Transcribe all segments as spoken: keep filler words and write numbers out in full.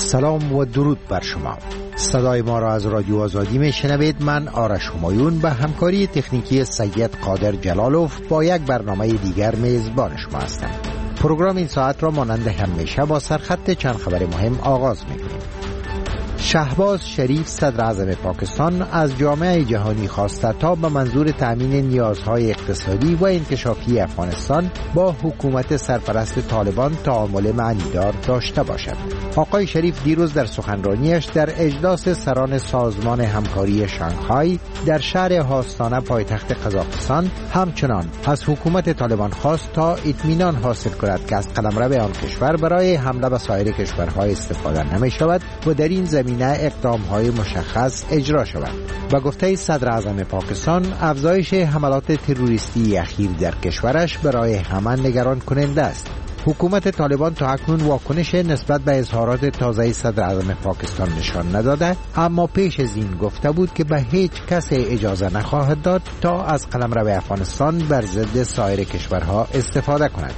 سلام و درود بر شما. صدای ما را از رادیو آزادی می شنوید. من آرش همایون به همکاری تکنیکی سید قادر جلالوف با یک برنامه دیگر میزبان شما هستم. پروگرام این ساعت را مانند همیشه با سرخط چند خبر مهم آغاز می کنیم. شهباز شریف صدر اعظم پاکستان از جامعه جهانی خواسته تا به منظور تأمین نیازهای اقتصادی و انکشافی افغانستان با حکومت سرپرست طالبان تعامل معنیدار داشته باشد. آقای شریف دیروز در سخنرانیش در اجلاس سران سازمان همکاری شانگهای در شهر هاستانه پایتخت قزاقستان همچنان از حکومت طالبان خواست تا اطمینان حاصل کند که از قلمرو آن کشور برای حمله به سایر کشورهای استفاده نمی شود و در این زمینه اقدام‌های مشخص اجرا شود. با گفته صدر اعظم پاکستان، افزایش حملات تروریستی اخیر در کشورش برای همه نگران کننده است. حکومت طالبان تا اکنون واکنش نسبت به اظهارات تازه صدر اعظم پاکستان نشان نداده، اما پیش از این گفته بود که به هیچ کس اجازه نخواهد داد تا از قلمرو افغانستان بر ضد سایر کشورها استفاده کند.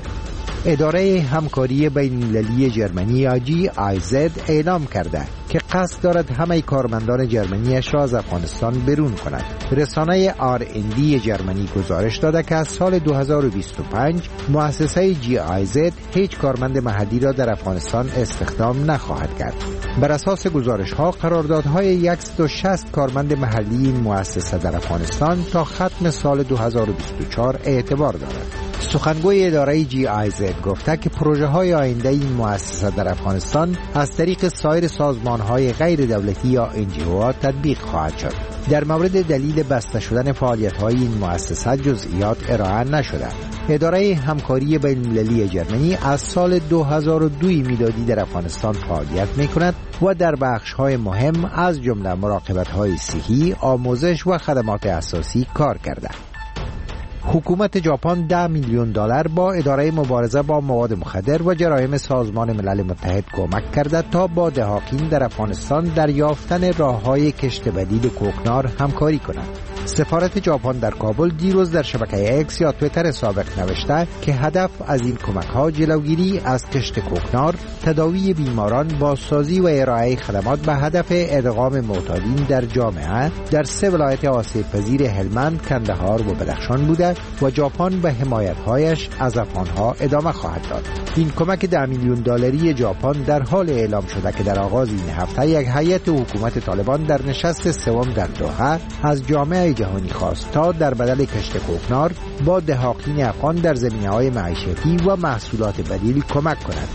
اداره همکاری بین‌المللی جرمنی جی آی زد اعلام کرده که قصد دارد همه کارمندان جرمنیش را از افغانستان برون کند. رسانه آر ان دی جرمنی گزارش داده که از سال دو هزار و بیست و پنج مؤسسه جی آی زد هیچ کارمند محلی را در افغانستان استخدام نخواهد کرد. بر اساس گزارش ها قراردادهای صد و شصت کارمند محلی این مؤسسه در افغانستان تا ختم سال دو هزار و بیست و چهار اعتبار دارد. سخنگوی اداره جی آی زد گفته که پروژه های آینده این مؤسسه در افغانستان از طریق سایر سازمان های غیر دولتی یا ان جی او ها تطبیق خواهد شد. در مورد دلیل بسته شدن فعالیت های این مؤسسه جزئیات ارائه نشده. اداره همکاری بین‌المللی جرمنی از سال دو هزار و دو میلادی در افغانستان فعالیت می کند و در بخش های مهم از جمله مراقبت های صحی، آموزش و خدمات اساسی کار کرده. حکومت ژاپن ده میلیون دلار با اداره مبارزه با مواد مخدر و جرایم سازمان ملل متحد کمک کرده تا با دهاقین در افغانستان در یافتن راه‌های کشت بدیل کوکنار همکاری کنند. سفارت ژاپن در کابل دیروز در شبکه اکس یا توییتر سابق نوشته که هدف از این کمک‌ها جلوگیری از کشت کوکنار، تداوی بیماران، بازسازی و ارائه خدمات به هدف ادغام معتادین در جامعه در سه ولایت آسیب‌پذیر هلمند، کندهار و بدخشان بوده و ژاپن به حمایت‌هایش از افغان‌ها ادامه خواهد داد. این کمک ده میلیون دلاری ژاپن در حال اعلام شده که در آغاز این هفته یک هیئت حکومت طالبان در نشست سوم در دوحه از جامعه جهانی خواست تا در بدل کشت کوکنار با دهاقین افغان در زمینه‌های معیشتی و محصولات بدیل کمک کند.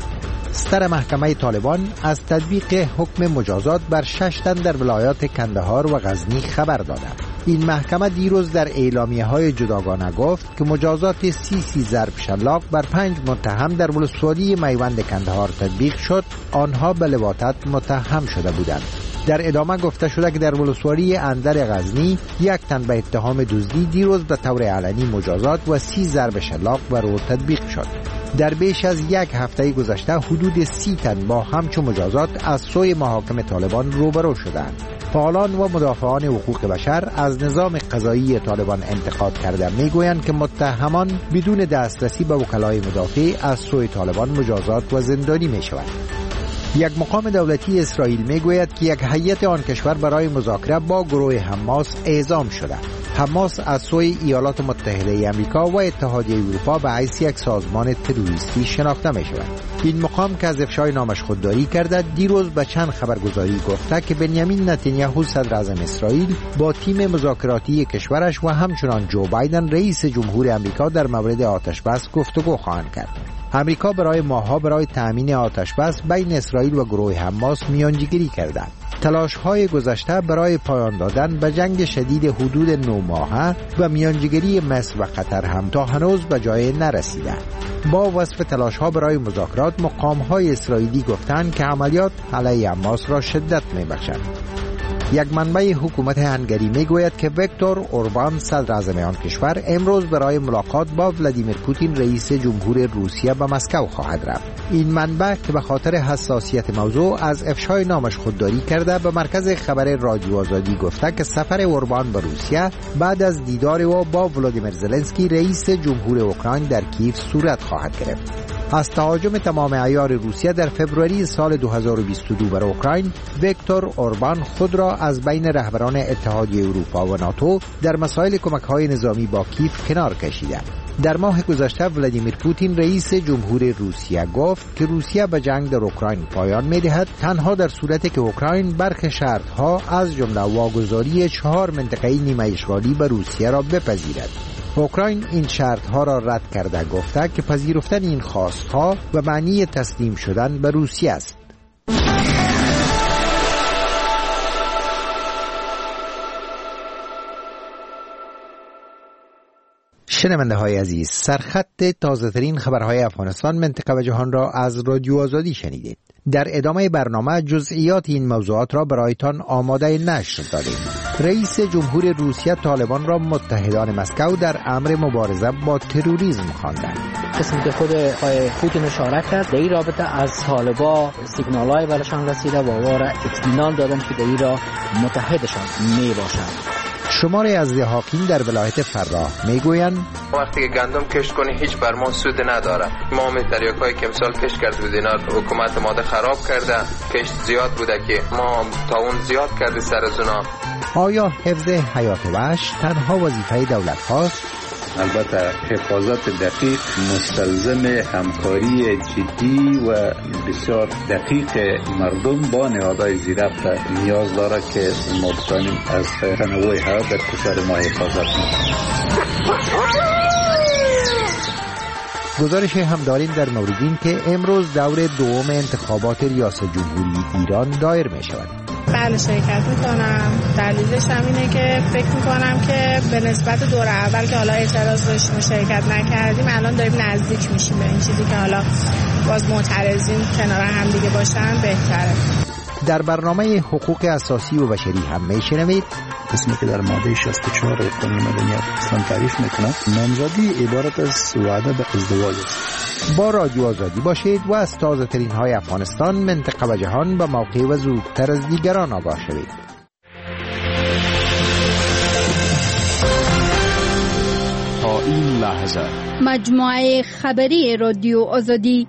ستر محکمه طالبان از تطبیق حکم مجازات بر شش تن در ولایات کندهار و غزنی خبر داده. این محکمه دیروز در اعلامیه‌های جداگانه گفت که مجازات سی سی ضرب شلاق بر پنج متهم در ولسوالی میوند کندهار تطبیق شد. آنها به لواطت متهم شده بودند. در ادامه گفته شده که در ولسوالی اندر غزنی یک تن به اتهام دزدی دیروز به طور علنی مجازات و سی ضرب شلاق بر او تطبیق شد. در بیش از یک هفته گذشته حدود سی تن با همچون مجازات از سوی محاکم طالبان روبرو شدند. فعالان و مدافعان حقوق بشر از نظام قضایی طالبان انتقاد کرده میگویند که متهمان بدون دسترسی به وکلای مدافع از سوی طالبان مجازات و زندانی می شوند. یک مقام دولتی اسرائیل میگوید که یک هیئت آن کشور برای مذاکره با گروه حماس اعزام شده. حماس از سوی ایالات متحده آمریکا و اتحادیه اروپا به حیث یک سازمان تروریستی شناخته می شود. این مقام که از افشای نامش خودداری کرده دیروز به چند خبرگزاری گفته که بنیامین نتانیاهو صدر اعظم اسرائیل با تیم مذاکراتی کشورش و همچنان جو بایدن رئیس جمهور آمریکا در مورد آتشبس گفتگو خواهند کرد. امریکا برای ماه‌ها برای تأمین آتشبس بین اسرائیل و گروه حماس میانجیگری کرده. تلاش‌های گذشته برای پایان دادن به جنگ شدید حدود نه ماهه و میانجیگری مصر و قطر هم تا هنوز به جای نرسیده. با وصف تلاش‌ها برای مذاکرات، مقام‌های اسرائیلی گفتند که عملیات علیه حماس را شدت می‌بخشد. یک منبع حکومت هنگری میگوید که ویکتور اوربان صدر اعظم آن کشور امروز برای ملاقات با ولادیمیر پوتین رئیس جمهور روسیه به مسکو خواهد رفت. این منبع که به خاطر حساسیت موضوع از افشای نامش خودداری کرده به مرکز خبر رادیو آزادی گفته که سفر اوربان به روسیه بعد از دیدار او با ولادیمیر زلنسکی رئیس جمهور اوکراین در کیف صورت خواهد گرفت. از تهاجم تمام عیار روسیه در فوریه سال دو هزار و بیست و دو بر اوکراین، ویکتور اوربان خود را از بین رهبران اتحادیه اروپا و ناتو در مسائل کمک‌های نظامی با کیف کنار کشیده. در ماه گذشته ولادیمیر پوتین رئیس جمهور روسیه گفت که روسیه به جنگ در اوکراین پایان می‌دهد تنها در صورتی که اوکراین برخی شرط‌ها از جمله واگذاری چهار منطقه نیمه اشغالی به روسیه را بپذیرد. اوکراین این شرط‌ها را رد کرده، گفته که پذیرفتن این خواست‌ها به معنی تسلیم شدن به روسیه است. شنونده های عزیز، سرخط تازه ترین خبرهای افغانستان، منطقه و جهان را از رادیو آزادی شنیدید. در ادامه برنامه جزئیات این موضوعات را برایتان آماده نشر داریم. رئیس جمهور روسیه طالبان را متحدان مسکو در امر مبارزه با تروریسم خواندند. قسمی که خود آقای پوتین اشاره کرد در این رابطه از طالبان سیگنال‌های برشان رسیده و وارا اطمینان دادن که در این را متحدشان می باشند. شماری از دهاقین در ولایت فراه میگویند وقتی که گندم کشت کنی هیچ برمان سود نداره. ما می تریاکایی که امسال کشت کرد بود اینا حکومت ماده خراب کرده، کشت زیاد بوده که ما تاون زیاد کرده سر از اونا. آیا حفظ حیات وحش تنها وظیفه دولت هاست؟ البته حفاظت دقیق مستلزم همکاری جدی و بسیار دقیق مردم با نهادهای زیرربط نیاز داره که ما بتانیم از تنوع حیات در کشور ما حفاظت کنیم. گزارش هم داریم در مورد این که امروز دور دوم انتخابات ریاست جمهوری ایران دایر می شود. بله شرکت میکنم. دلیلش هم اینه که فکر میکنم که به نسبت دور اول که حالا اعتراض داشتیم و شرکت نکردیم الان داریم نزدیک میشیم به این چیزی که حالا باز معترضین کنار هم دیگه باشن بهتره. در برنامه حقوق اساسی و بشری هم میشنوید قسمی که در ماده شصت و چهار قانون مدنیت اسلام تعریف میکنه نامزدی عبارت از وعده به ازدواج است. با رادیو آزادی باشید و از تازه ترین های افغانستان، منطقه و جهان به موقع و زودتر از دیگران آگاه شوید. تا این لحظه مجموعه خبری رادیو آزادی.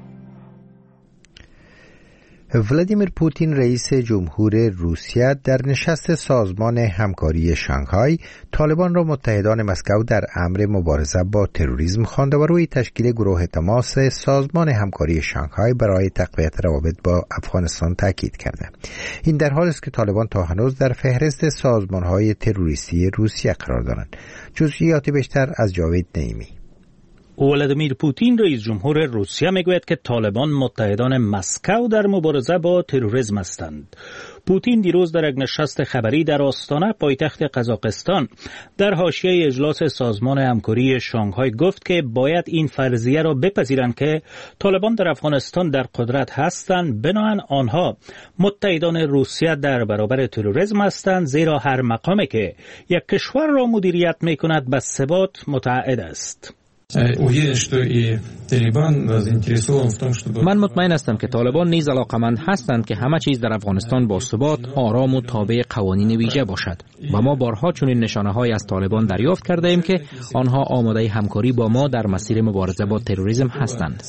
ولادیمیر پوتین رئیس جمهور روسیه در نشست سازمان همکاری شانگهای طالبان را متحدان مسکو در امر مبارزه با تروریسم خوانده و روی تشکیل گروه تماس سازمان همکاری شانگهای برای تقویت روابط با افغانستان تاکید کرده. این در حالی است که طالبان تا هنوز در فهرست سازمانهای تروریستی روسیه قرار دارند. جزئیات بیشتر از جاوید نعیمی. ولادیمیر پوتین رئیس جمهور روسیه میگوید که طالبان متحدان مسکو در مبارزه با تروریسم هستند. پوتین دیروز در یک نشست خبری در آستانه پایتخت قزاقستان در حاشیه اجلاس سازمان همکاری شانگهای گفت که باید این فرضیه را بپذیرند که طالبان در افغانستان در قدرت هستند، بنابراین آنها متحدان روسیه در برابر تروریسم هستند، زیرا هر مقامی که یک کشور را مدیریت میکند به ثبات متعهد است. من مطمئن هستم که طالبان نیز علاقمند هستند که همه چیز در افغانستان با ثبات، آرام و تابع قوانین ویژه باشد و ما بارها چنین نشانه‌هایی از طالبان دریافت کرده ایم که آنها آماده همکاری با ما در مسیر مبارزه با تروریسم هستند.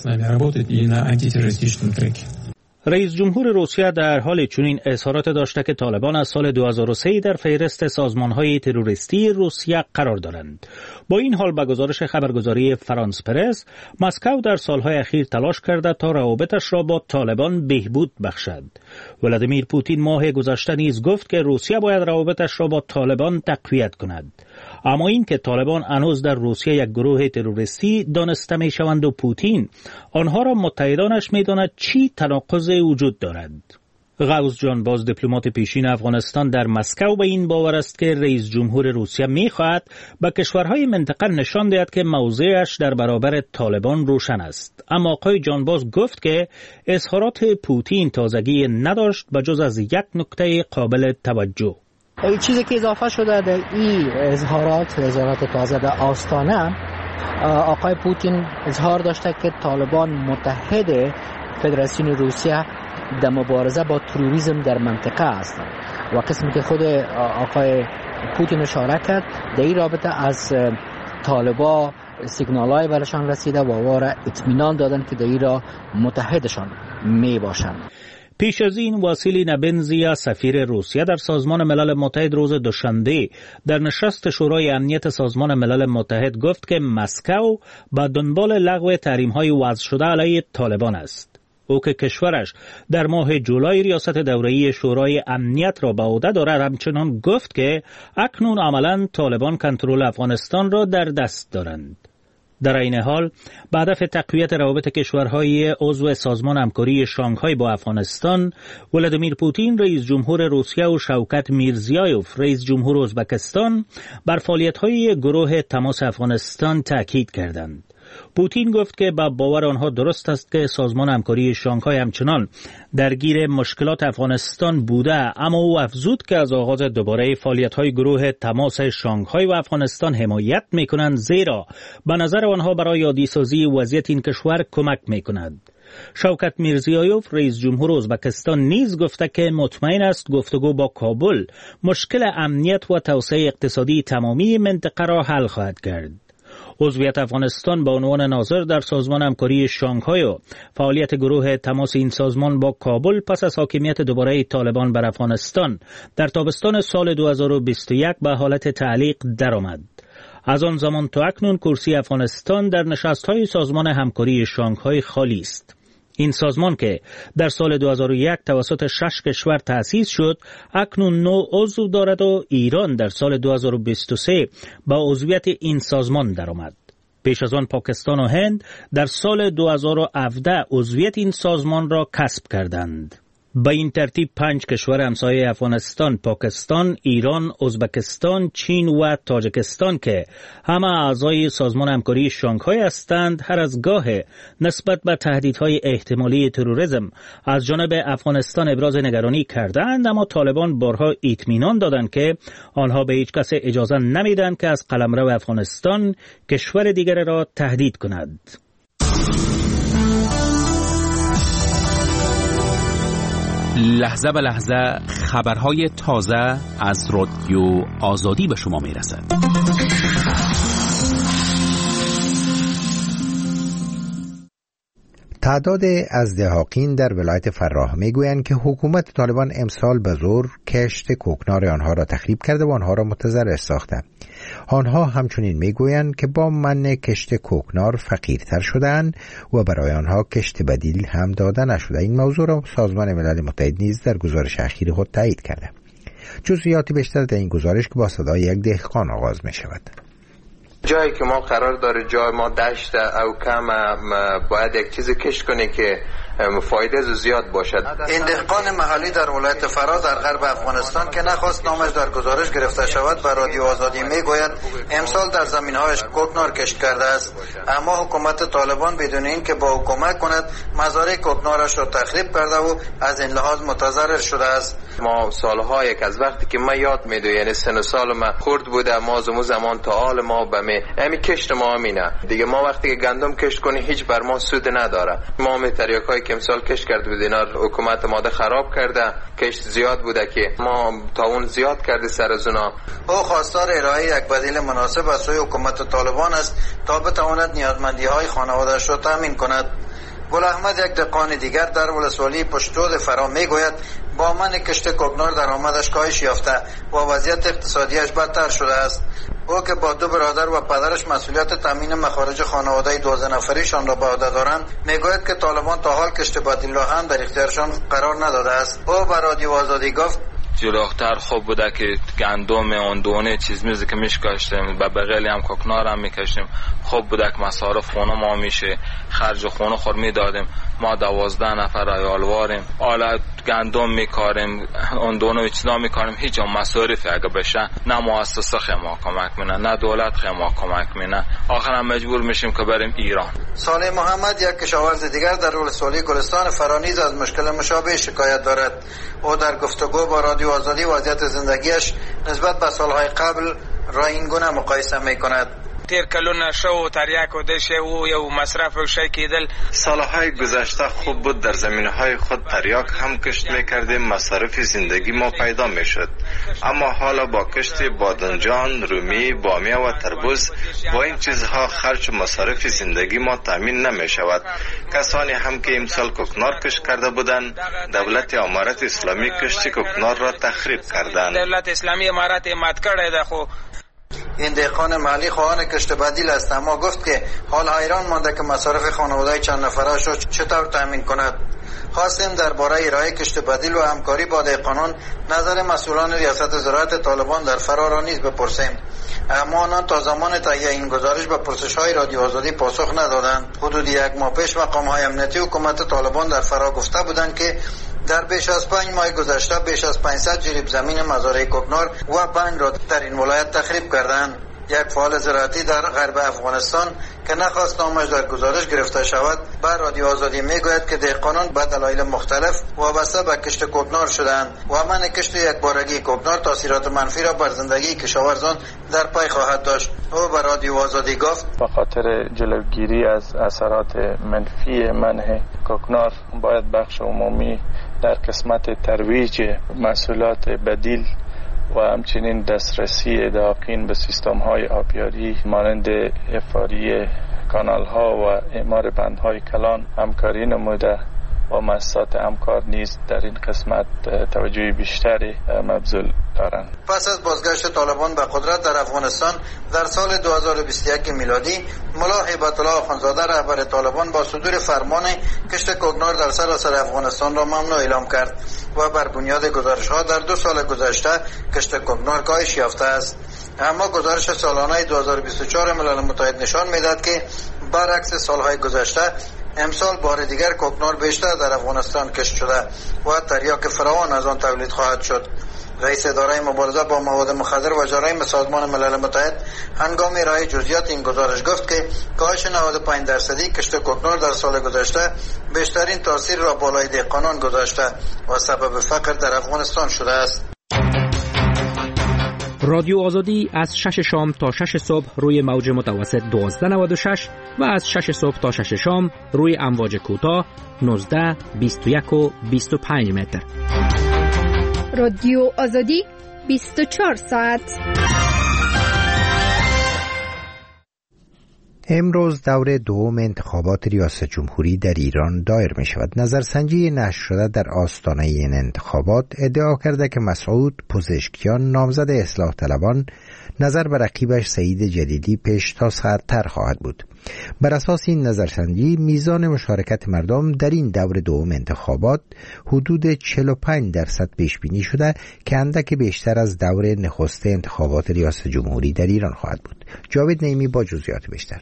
رئیس جمهور روسیه در حال چنین اظهارات داشته که طالبان از سال دو هزار و سه در فهرست سازمان‌های تروریستی روسیه قرار دارند. با این حال به گزارش خبرگزاری فرانس پرس، مسکو در سالهای اخیر تلاش کرده تا روابطش را با طالبان بهبود بخشد. ولادیمیر پوتین ماه گذشته نیز گفت که روسیه باید روابطش را با طالبان تقویت کند. اما این که طالبان هنوز در روسیه یک گروه تروریستی دانسته می شوند و پوتین آنها را متحدانش می داند، چی تناقض وجود دارد؟ غوث جان باز، دیپلمات پیشین افغانستان در مسکو، به این باور است که رئیس جمهور روسیه می خواهد به کشورهای منطقه نشان دهد که موضعش در برابر طالبان روشن است. اما آقای جان باز گفت که اظهارات پوتین تازگی نداشت به جز از یک نکته قابل توجه. چیزی که اضافه شده در این اظهارات اظهارات تازه در آستانه، آقای پوتین اظهار داشته که طالبان متحد فدراسیون روسیه در مبارزه با تروریسم در منطقه هستند و قسمی که خود آقای پوتین اشاره کرد در این رابطه از طالبان سیگنال های برشان رسیده و وارا اطمینان دادن که در ایران متحدشان می باشند. پیش از این واسیلی نبنزیا سفیر روسیه در سازمان ملل متحد روز دوشنبه در نشست شورای امنیت سازمان ملل متحد گفت که مسکو با دنبال لغو تحریم‌های وضع شده علیه طالبان است. او که کشورش در ماه جولای ریاست دوره‌ای شورای امنیت را به عهده دارد همچنان گفت که اکنون عملاً طالبان کنترل افغانستان را در دست دارند. در این حال به هدف تقویت روابط کشورهای عضو سازمان همکاری شانگهای با افغانستان، ولادیمیر پوتین رئیس جمهور روسیه و شوکت میرزیایوف رئیس جمهور ازبکستان بر فعالیت‌های گروه تماس افغانستان تاکید کردند. پوتین گفت که با باور آنها درست است که سازمان همکاری شانگهای همچنان درگیر مشکلات افغانستان بوده، اما او افزود که از آغاز دوباره فعالیت‌های گروه تماس شانگهای و افغانستان حمایت می‌کنند، زیرا به نظر آنها برای عادی‌سازی وضعیت این کشور کمک می‌کند. شوکت میرزیایوف رئیس جمهور ازبکستان نیز گفته که مطمئن است گفتگو با کابل مشکل امنیت و توسعه اقتصادی تمامی منطقه را حل خواهد کرد. عضویت افغانستان به عنوان ناظر در سازمان همکاری شانگهای و فعالیت گروه تماس این سازمان با کابل پس از حاکمیت دوباره طالبان بر افغانستان در تابستان سال دو هزار و بیست و یک به حالت تعلیق درآمد. از آن زمان تا اکنون کرسی افغانستان در نشست‌های سازمان همکاری شانگهای خالی است. این سازمان که در سال دو هزار و یک توسط شش کشور تأسیس شد، اکنون نه عضو دارد و ایران در سال دو هزار و بیست و سه با عضویت این سازمان درآمد. پیش از آن پاکستان و هند در سال دو هزار و هفده عضویت این سازمان را کسب کردند. با این ترتیب پنج کشور همسایه افغانستان، پاکستان، ایران، ازبکستان، چین و تاجیکستان که همه اعضای سازمان همکاری شانگهای هستند، هر از گاه نسبت به تهدیدهای احتمالی تروریسم از جانب افغانستان ابراز نگرانی کردند، اما طالبان بارها اطمینان دادند که آنها به هیچ کس اجازه نمیدن که از قلمرو افغانستان کشور دیگر را تهدید کند. لحظه به لحظه خبرهای تازه از رادیو آزادی به شما میرسد. تعداد ازدحاقین در ولایت فراه میگویند که حکومت طالبان امسال به زور کشت کوکنار آنها را تخریب کرده و آنها را متضرر ساخته. آنها همچنین میگویند که با منع کشت کوکنار فقیرتر شدند و برای آنها کشت بدیل هم داده نشده. این موضوع را سازمان ملل متحد نیز در گزارش اخیر خود تایید کرده. جزئیاتی بیشتر در این گزارش که با صدای یک دهقان آغاز می شود. جایی که ما قرار داره، جای ما دشت او کم، باید یک چیزی کش کنی که فایده زیاد باشد. این دهقان محلی در ولایت فراه در غرب افغانستان که نخواست نامش در گزارش گرفته شود به رادیو آزادی میگوید امسال در زمینهایش کوکنار کشت کرده است، اما حکومت طالبان بدون این که با او کمک کند مزارع کوکنارش را تخریب کرده و از این لحاظ متضرر شده است. ما سالها یک از وقتی که ما یاد میدو، یعنی سن سال ما خرد بوده، ما زمو زمان تا حال ما به می امی کشت ما امینه دیگه. ما وقتی که گندم کشت کنی هیچ بر ما سود نداره. ما می تریاکای که امسال کشت کرد بود اینا حکومت ماده خراب کرده، کشت زیاد بوده که ما تا اون زیاد کرده سر از اونا. او خواستار ارائه یک بدیل مناسب از سوی حکومت طالبان است تا بتواند نیازمندی های خانواده‌اش را تامین کند. گل احمد یک دهقان دیگر در ولسوالی پشتود فرا میگوید با من کشت کوکنار درآمدش کاهش یافته و وضعیت اقتصادیش بدتر شده است. او که با دو برادر و پدرش مسئولیت تامین مخارج خانواده دوازده نفریشان را به عهده دارند، میگوید که طالبان تا حال کشت بدیل را هم در اختیارشان قرار نداده است. او به رادیو آزادی گفت جلوتر خوب بوده که گندم اون دونه چیز میزی که میشکاشتیم به بغلی هم کوکنار هم میکشیم، خوب بوده که مصارف خونه ما میشه، خرج خونه خور میدادیم. ما دوازده نفر ایالواریم، حالا گندم میکاریم، اون دونه چیزا میکاریم، هیچ هم مصارفی اگه بشه نه مؤسسه خما کمک مینه نه دولت خما کمک مینه، آخر هم مجبور میشیم که بریم ایران. صالح محمد یک کشاورز دیگر در ولسوالی گلستان فرانیز از مشکل مشابه شکایت دارد. او در گفتگو با رادیو آزادی وضعیت زندگیش نسبت به سالهای قبل را این گونه مقایسه میکند. تیر کلونه شو تریاک و دشه و یو مصرف و شی کېدل. سالهای گذشته خوب بود در زمینهای خود تریاک هم کشت میکردیم، مصارف زندگی ما پیدا میشد. اما حالا با کشت بادنجان، رومی، بامیه و تربوز با این چیزها خرج و مصارف زندگی ما تامین نمی شود. کسانی هم که امسال کوکنار کشت کرده بودند، دولت امارت اسلامی کشت کوکنار را تخریب کردند. دولت اسلامی امارت مات کرده ده. خو این دهقان محلی خواهان کشت بدیل است، اما گفت که حال حیران مانده که مصارف خانواده چند نفرش را چطور تامین کند. خواستیم درباره ارائه کشت بدیل و همکاری با دهقانان نظر مسئولان ریاست زراعت طالبان در فرا را نیز بپرسیم، اما آنان تا زمان تهیه این گزارش به پرسش‌های رادیو آزادی پاسخ ندادند. حدود یک ماه پیش مقام‌های امنیتی حکومت طالبان در فرا گفته بودند که در بیش از پنج ماه گذشته بیش از پانصد جریب زمین مزارع کوکنار و بنگ را در این ولایت تخریب کردند. یک فعال زراعتی در غرب افغانستان که نخواست نامش در گزارش گرفته شود بر رادیو آزادی میگوید که دهقانان به دلایل مختلف وابسته به کشت کوکنار شدند و منع کشت یک بارگی کوکنار تاثیرات منفی را بر زندگی کشاورزان در پی خواهد داشت. او به رادیو آزادی گفت به خاطر جلوگیری از اثرات منفی منع کوکنار باید بخش عمومی در قسمت ترویج محصولات بدیل و همچنین دسترسی دقیق به سیستم های آبیاری مانند افاری کانال ها و اعمار بندهای کلان همکاری نموده و مؤسسات همکار نیز در این قسمت توجه بیشتری مبذول دارند. پس از بازگشت طالبان به قدرت در افغانستان در سال دو هزار و بیست و یک میلادی، ملا هیبت الله آخوندزاده رهبر طالبان با صدور فرمان کشت کوکنار در سراسر افغانستان را ممنوع اعلام کرد و بر بنیاد گزارش ها در دو سال گذشته کشت کوکنار کاهش یافته است. اما گزارش سالانه دو هزار و بیست و چهار ملل متحد نشان میدهد که برعکس سالهای گذشته امسال بار دیگر کوکنار بیشتر در افغانستان کشت شده و تریاک فراوان از آن تولید خواهد شد. رئیس اداره مبارزه با مواد مخدر و جرایم سازمان ملل متحد هنگام ارائه جزئیات این گزارش گفت که کاهش نود و پنج درصدی کشت کوکنار در سال گذشته بیشترین تاثیر را بالای دهقانان گذاشته و سبب فقر در افغانستان شده است. رادیو آزادی از شش شام تا شش صبح روی موج متوسط دوازده نود و شش و از شش صبح تا شش شام روی امواج کوتاه نوزده، بیست و یک و بیست و پنج متر. رادیو آزادی بیست و چهار ساعت. امروز دور دوم انتخابات ریاست جمهوری در ایران دایر می شود. نظرسنجی نشر شده در آستانه این انتخابات ادعا کرده که مسعود پزشکیان نامزد اصلاح طلبان نظر بر رقیبش سعید جلیلی پیشتازتر خواهد بود. بر اساس این نظرسنجی میزان مشارکت مردم در این دور دوم انتخابات حدود چهل و پنج درصد پیش بینی شده که اندک بیشتر از دور نخست انتخابات ریاست جمهوری در ایران خواهد بود. جاوید نعیمی با جزئیات بیشتر.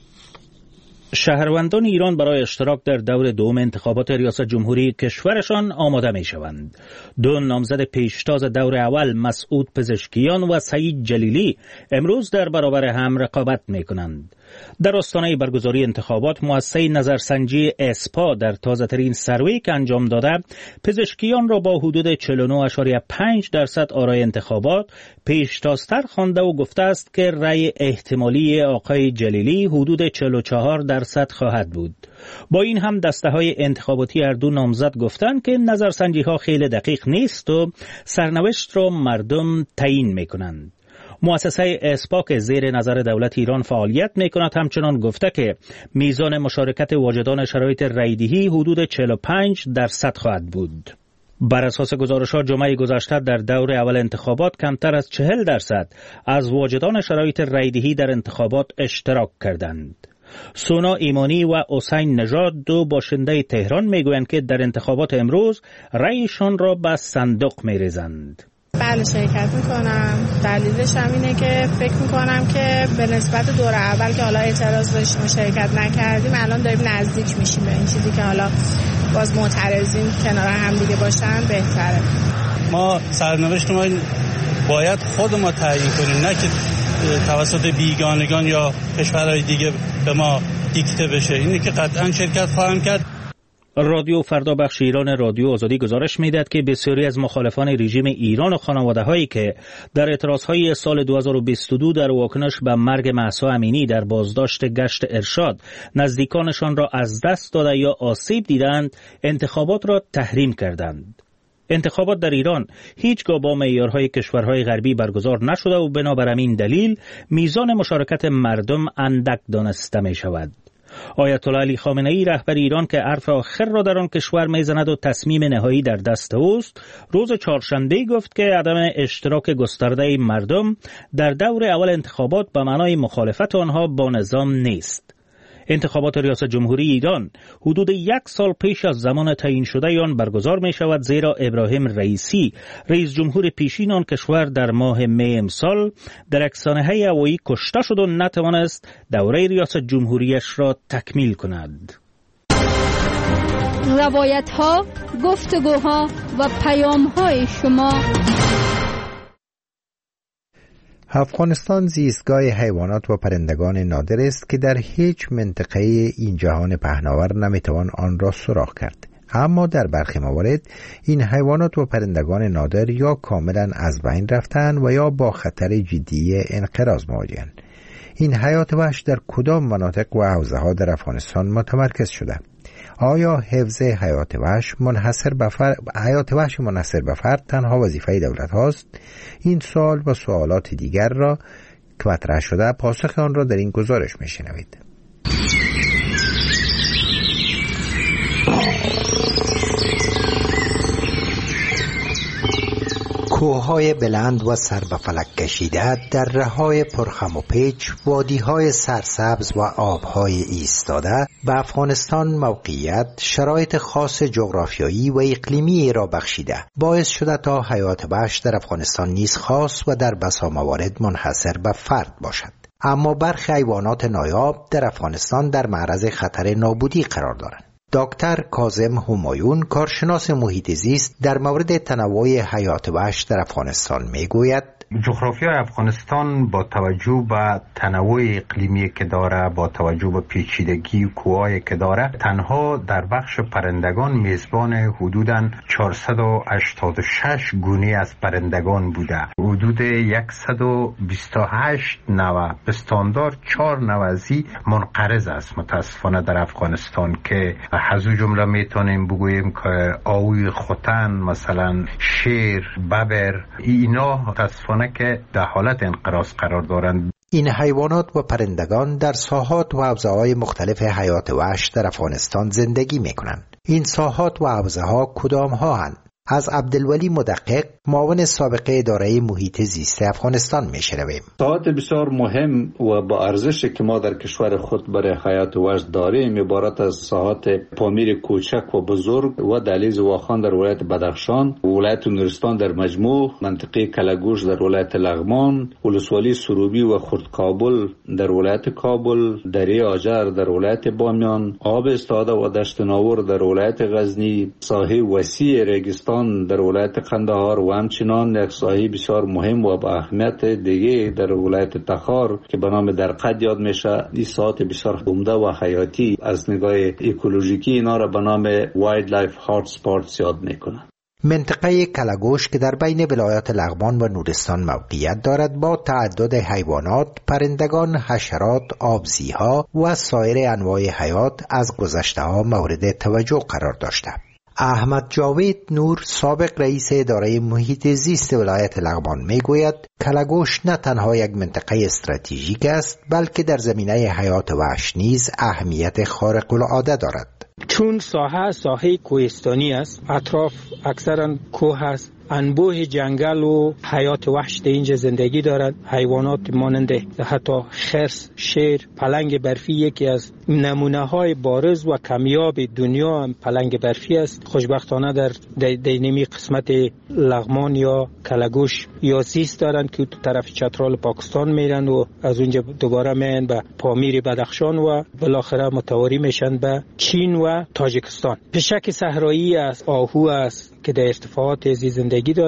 شهروندان ایران برای اشتراک در دور دوم انتخابات ریاست جمهوری کشورشان آماده می شوند. دو نامزد پیشتاز دور اول مسعود پزشکیان و سعید جلیلی امروز در برابر هم رقابت می کنند. در آستانه برگزاری انتخابات مؤسسه نظرسنجی اسپا در تازه ترین سروی که انجام داده پزشکیان را با حدود چهل و نه ممیز پنج درصد آرای انتخابات پیشتازتر خوانده و گفته است که رأی احتمالی آقای جلیلی حدود چهل و چهار درصد خواهد بود. با این هم دسته های انتخاباتی هر دو نامزد گفتند که نظرسنجی ها خیلی دقیق نیست و سرنوشت را مردم تعیین می کنند. مؤسسه اسپا که زیر نظر دولت ایران فعالیت می کند همچنان گفته که میزان مشارکت واجدان شرایط رایدهی حدود چهل و پنج درصد خواهد بود. بر اساس گزارش‌ها جمعه گذشته در دور اول انتخابات کمتر از چهل درصد از واجدان شرایط رایدهی در انتخابات اشتراک کردند. سونا ایمانی و حسین نژاد دو باشنده تهران میگویند که در انتخابات امروز رأیشان را به صندوق می‌ریزند. بله شرکت میکنم. دلیلش هم اینه که فکر میکنم که به نسبت دور اول که حالا اعتراض داشتیم و شرکت نکردیم الان داریم نزدیک میشیم به این چیزی که حالا باز معترضین کنار هم دیگه باشن بهتره. ما سرنوشت ما باید خود ما تعیین کنیم، نه که توسط بیگانگان یا کشورهای دیگه به ما دیکته بشه. اینه که قطعا شرکت خواهم کرد. رادیو فردا بخش ایران رادیو آزادی گزارش میدهد که بسیاری از مخالفان رژیم ایران و خانواده‌هایی که در اعتراضهای سال دو هزار و بیست و دو در واکنش به مرگ مهسا امینی در بازداشت گشت ارشاد نزدیکانشان را از دست داده یا آسیب دیدند، انتخابات را تحریم کردند. انتخابات در ایران هیچگاه با معیارهای کشورهای غربی برگزار نشده و بنابر همین دلیل میزان مشارکت مردم اندک دانسته می شود. آیت الله علی خامنه‌ای رهبر ایران که حرف آخر را در آن کشور میزند و تصمیم نهایی در دست اوست، روز چهارشنبه گفت که عدم اشتراک گسترده مردم در دور اول انتخابات به معنای مخالفت آنها با نظام نیست. انتخابات ریاست جمهوری ایران حدود یک سال پیش از زمان تعیین شده آن برگزار می شود، زیرا ابراهیم رئیسی رئیس جمهور پیشین آن کشور در ماه می امسال در یک سانحه هوایی کشته شد و نتوانست دوره ریاست جمهوریش را تکمیل کند. روایت ها، گفتگوها و پیام های شما. افغانستان زیستگاه حیوانات و پرندگان نادر است که در هیچ منطقه این جهان پهناور نمیتوان آن را سراغ کرد. اما در برخی موارد این حیوانات و پرندگان نادر یا کاملا از بین رفتن و یا با خطر جدی انقراض مواجهند. این حیات وحش در کدام مناطق و حوزه ها در افغانستان متمرکز شده؟ آیا حفظ حیات وحش منحصر به فرد حیات وحش منحصر به فرد تنها وظیفه دولت هاست؟ این سوال و سوالات دیگر را که مطرح شده پاسخ آن را در این گزارش میشنوید. کوههای بلند و سر به فلک کشیده، دره‌های پرخم و پیچ، وادی‌های سرسبز و آب‌های ایستاده به افغانستان موقعیت، شرایط خاص جغرافیایی و اقلیمی را بخشیده باعث شده تا حیات وحش در افغانستان نیز خاص و در بسا موارد منحصر به فرد باشد. اما برخی حیوانات نایاب در افغانستان در معرض خطر نابودی قرار دارند. دکتر کاظم همایون، کارشناس محیط زیست، در مورد تنوع حیات وحش در افغانستان میگوید: جغرافیای افغانستان با توجه به تنوع اقلیمی که داره، با توجه به پیچیدگی کوه‌ای که داره، تنها در بخش پرندگان میزبان حدوداً چهارصد و هشتاد و شش گونه از پرندگان بوده. حدود صد و بیست و هشت نوع پستاندار، چهار نوع ازی منقرض است متاسفانه در افغانستان، که از اون جمله میتونیم بگوییم که آوی خوتن، مثلا شیر، ببر، اینا متاسفانه که در حالت انقراض قرار دارند. این حیوانات و پرندگان در ساحات و حوزه‌های مختلف حیات وحش در افغانستان زندگی میکنند. این ساحات و حوزه‌ها کدام ها هستند؟ از عبدالولی مدقق، معاون سابق اداره محیط زیست افغانستان میشنویم. ساحات بسیار مهم و با ارزشی که ما در کشور خود برای حیات وحش داریم عبارت از ساحات پامیر کوچک و بزرگ و دهلیز واخان در ولایت بدخشان، ولایت نورستان در مجموع، منطقه کلگوش در ولایت لغمان، ولسوالی سروبی و خرد کابل در ولایت کابل، دره آجر در ولایت بامیان، آب استاده و دشت ناور در ولایت غزنی، ساحه وسیع ریگستان در ولایت قندهار و همچنان یک ساحه بسیار مهم و با اهمیت دیگه در ولایت تخار که به نام درقد یاد میشه. این ساحات بسیار عمده و حیاتی از نگاه اکولوژیکی اینا را به نام وایلد لایف هات اسپاتس یاد میکنه. منطقه کلگوش که در بین ولایات لغمان و نورستان موقعیت دارد با تعدد حیوانات، پرندگان، حشرات، آبزیها و سایر انواع حیات از گذشته‌ها مورد توجه قرار داشته. احمد جاوید نور، سابق رئیس اداره محیط زیست ولایت لغمان میگوید کلگوش نه تنها یک منطقه استراتژیک است بلکه در زمینه حیات وحش نیز اهمیت خارق العاده دارد. چون ساحه ساحه کوهستانی است، اطراف اکثرا کوه است، انبوه جنگل و حیات وحش در اینجا زندگی دارد. حیوانات مانند حتی خرس، شیر، پلنگ برفی یکی از نمونه های بارز و کمیاب دنیا هم پلنگ برفی است. خوشبختانه در دینمی قسمت لغمان یا کلگوش یا زیست دارند که تو طرف چترال پاکستان میرن و از اونجا دوباره میان به پامیر بدخشان و بالاخره متواری میشن به چین و تاجیکستان. پشک صحرایی است، آهو است که در ارتفاعات زی زندگی دارند.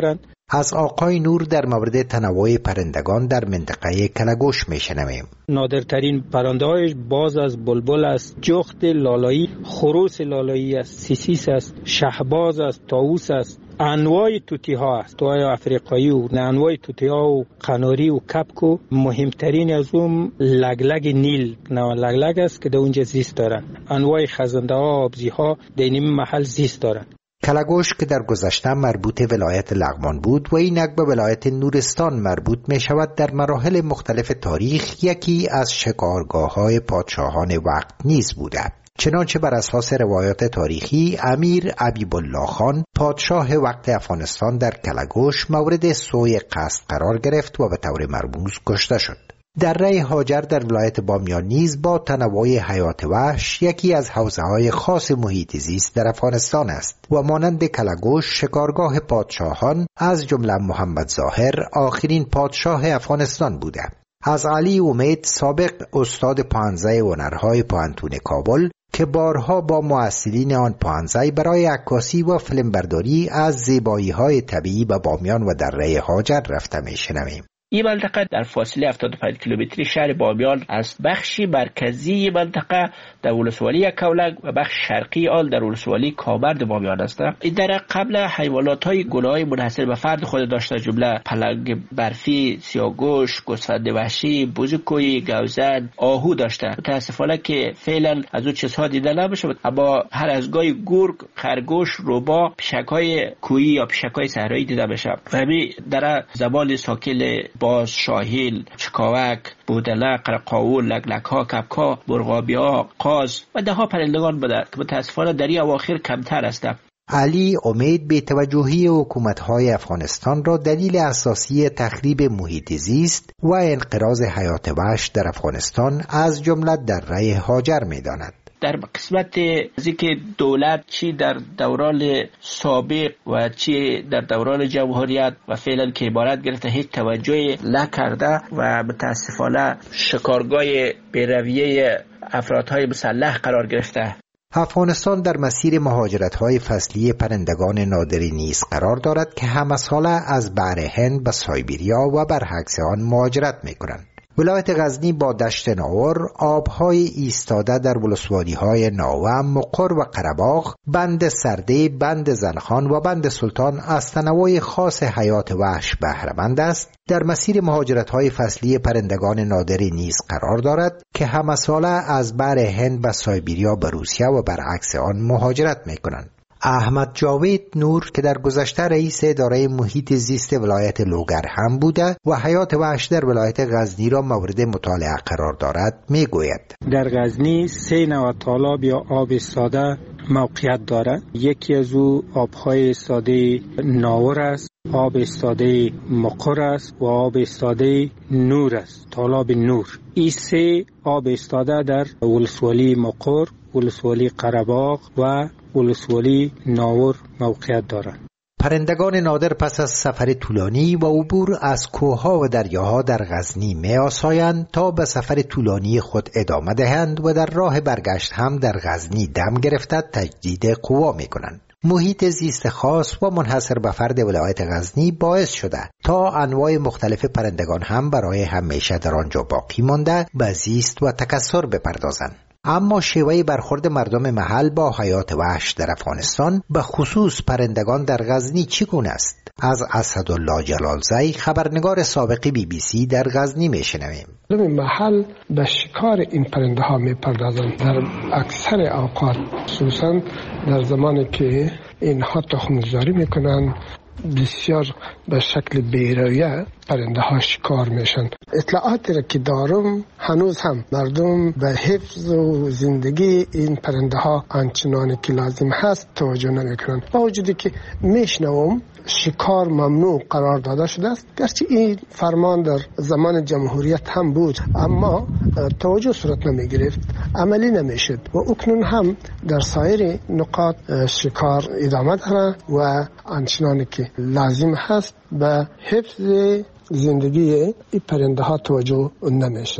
از آقای نور در مورد تنوع پرندگان در منطقه کلگوش میشنویم. نادرترین پرنده هایش باز از بلبل است، جغد لالایی، خروس لالایی است، سیسیس است، شهباز است، طاووس است. انواع توتی ها است، توتی افریقایی و انواع توتی ها و قناری و کپک و مهمترین از اون لگلگ نیل، نه لگلگ است که در اونجا زیست دارن. انواع خزنده ها، آبزی ها در این محل زیست دارن. کلگوش که در گذشته مربوط ولایت لغمان بود و اینک به ولایت نورستان مربوط می شود، در مراحل مختلف تاریخ یکی از شکارگاه های پادشاهان وقت نیز بوده. چنانچه بر اساس روایات تاریخی امیر حبیبالله خان پادشاه وقت افغانستان در کلگوش مورد سوء قصد قرار گرفت و به طور مرموز کشته شد. دره هاجر در ولایت بامیان نیز با تنوع حیات وحش یکی از حوزه‌های خاص محیط زیست در افغانستان است و مانند کلگوش شکارگاه پادشاهان از جمله محمد ظاهر آخرین پادشاه افغانستان بوده. از علی امید سابق استاد پانزه هنرهای پوهنتون کابل که بارها با مؤثرین آن پانزه برای عکاسی و فیلمبرداری از زیبایی‌های طبیعی به بامیان و دره هاجر رفته می‌شنویم. این منطقه در فاصله هفتاد و پنج کیلومتری شهر بامیان است. بخشی مرکزی منطقه در ولسوالی کولک و بخش شرقی آن در ولسوالی کامرد بامیان است. این دره قبل حیوانات‌های گونه‌های منحصر به فرد خود داشته، جمله پلنگ برفی، سیاه‌گوش، گوسفند وحشی، بزرگوی، گوزن، آهو داشته. متاسفانه که فعلا از اون چیزها دیده نمیشه، اما هر از گاهی گرگ، خرگوش، روبا، پیشک‌های کوهی یا پیشک‌های صحرایی دیده میشه. و همین دره زبان ساکل باز، شاهیل، چکاوک، بودله، قرقاول، لگلک‌ها، کپک‌ها، مرغابی‌ها، قاز و ده ها پرندگان بوده که متاسفانه در این اواخر کمتر است. علی امید به توجهی حکومت‌های افغانستان را دلیل اساسی تخریب محیط زیست و انقراض حیات وحش در افغانستان از جمله دره هاجر می‌داند. در قسمت ازی که دولت چی در دوران سابق و چی در دوران جمهوریت و فعلا که عبارت گرفته هیچ توجهی نکرده و متاسفانه شکارگاه بی‌رویه افرادهای مسلح قرار گرفته. افغانستان در مسیر مهاجرت‌های فصلی پرندگان نادری نیز قرار دارد که همه ساله از بحر هند به سایبریا و برعکس آن مهاجرت می‌کنند. ولایت غزنی با دشت ناور، آبهای ایستاده در ولسوالی‌های ناوه، مقر و قره‌باغ، بند سرده، بند زنخان و بند سلطان از تنوع خاص حیات وحش بهره‌مند است. در مسیر مهاجرت‌های فصلی پرندگان نادری نیز قرار دارد که همه ساله از بحر هند به سایبریا به روسیه و برعکس آن مهاجرت می‌کنند. احمد جاوید نور که در گذشته رئیس اداره محیط زیست ولایت لوگر هم بوده و حیات وحش در ولایت غزنی را مورد مطالعه قرار دارد میگوید: در غزنی سه نوع تالاب یا آب ساده موقعیت دارد. یکی از او آبهای ساده ناور است، آب ساده مقر است و آب ساده نور است، تالاب نور. این سه آب ساده در ولسوالی مقر، ولسوالی قره‌باغ و ولسوالی ناور موقعیت دارند. پرندگان نادر پس از سفر طولانی و عبور از کوهها و دریاها در غزنی می‌آسایند تا به سفر طولانی خود ادامه دهند و در راه برگشت هم در غزنی دم گرفته تجدید قوا می‌کنند. محیط زیست خاص و منحصر به فرد ولایت غزنی باعث شده تا انواع مختلف پرندگان هم برای همیشه در آنجا باقی مانده به زیست و تکثر بپردازند. اما شیوه برخورد مردم محل با حیات وحش در افغانستان به خصوص پرندگان در غزنی چگونه است؟ از اسدالله جلالزی خبرنگار سابق بی بی سی در غزنی میشنویم. مردم محل به شکار این پرنده ها میپردازند در اکثر اوقات، خصوصا در زمانی که اینها تخم‌گذاری میکنند. بسیار به شکل بی‌رویه پرنده ها شکار میشن. اطلاعاتی را که دارم هنوز هم مردم به حفظ و زندگی این پرنده ها آنچنانی که لازم هست توجه نمیکنن، با وجودی که میشنوم شکار ممنوع قرار داده شده است. گرچه این فرمان در زمان جمهوریت هم بود اما توجه صورت نمی گرفت، عملی نمیشد و اکنون هم در سایر نقاط شکار ادامه داره و آنچنانی که لازم هست به حفظ زندگی این پرنده ها توجه نمیشه.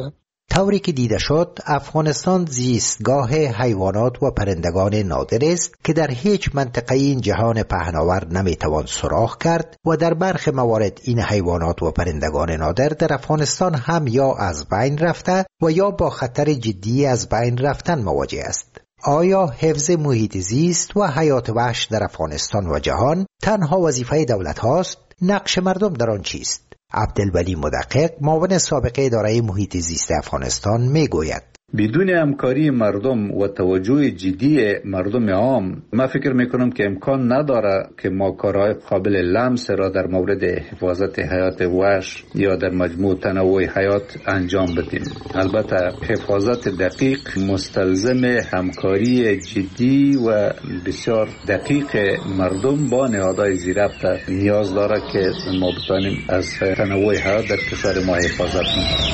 طوری که دیده شد افغانستان زیستگاه حیوانات و پرندگان نادر است که در هیچ منطقه این جهان پهناور نمیتوان سراغ کرد و در برخی موارد این حیوانات و پرندگان نادر در افغانستان هم یا از بین رفته و یا با خطر جدی از بین رفتن مواجه است. آیا حفظ محیط زیست و حیات وحش در افغانستان و جهان تنها وظیفه دولت هاست؟ نقش مردم در آن چیست؟ عبدالولی مدقق معاون سابق اداره محیط زیست افغانستان میگوید بدون همکاری مردم و توجه جدی مردم عام ما فکر میکنم که امکان نداره که ما کارهای قابل لمس را در مورد حفاظت حیات وحش یا در مجموع تنوع حیات انجام بدیم. البته حفاظت دقیق مستلزم همکاری جدی و بسیار دقیق مردم با نهادهای زیربط نیاز داره که ما بتوانیم از تنوع حیات در کشور ما حفاظت کنیم.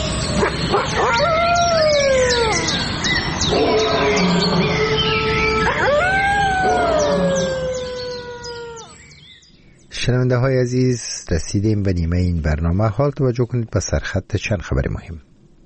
شنونده های عزیز، رسیدیم به نیمه این برنامه. حال توجه کنید به سرخط چند خبر مهم.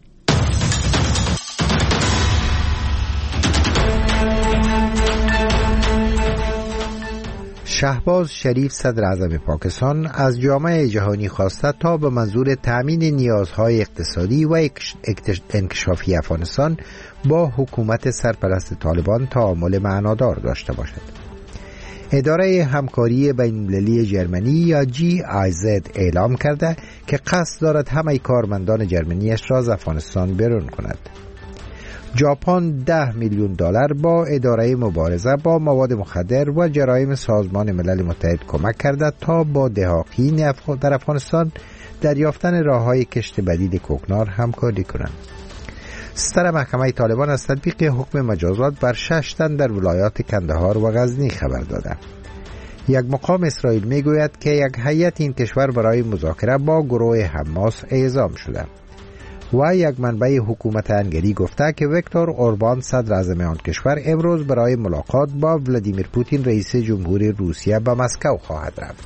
شهباز شریف صدر اعظم پاکستان از جامعه جهانی خواسته تا به منظور تأمین نیازهای اقتصادی و انکشافی افغانستان با حکومت سرپرست طالبان تعامل معنادار داشته باشد. اداره همکاری بین‌المللی جرمنی یا جی آی زد اعلام کرده که قصد دارد همه کارمندان جرمنیش را از افغانستان بیرون کند. ژاپن ده میلیون دلار با اداره مبارزه با مواد مخدر و جرایم سازمان ملل متحد کمک کرده تا با دهاقین در افغانستان دریافتن راههای کشت بدیل کوکنار همکاری کنند. ستر محکمه طالبان از تطبیق حکم مجازات بر شش تن در ولایات کندهار و غزنی خبر داده. یک مقام اسرائیل میگوید که یک هیئت این کشور برای مذاکره با گروه حماس اعزام شده و یک منبع حکومت هنگری گفته که ویکتور اوربان صدر اعظم آن کشور امروز برای ملاقات با ولادیمیر پوتین رئیس جمهوری روسیه به مسکو خواهد رفت.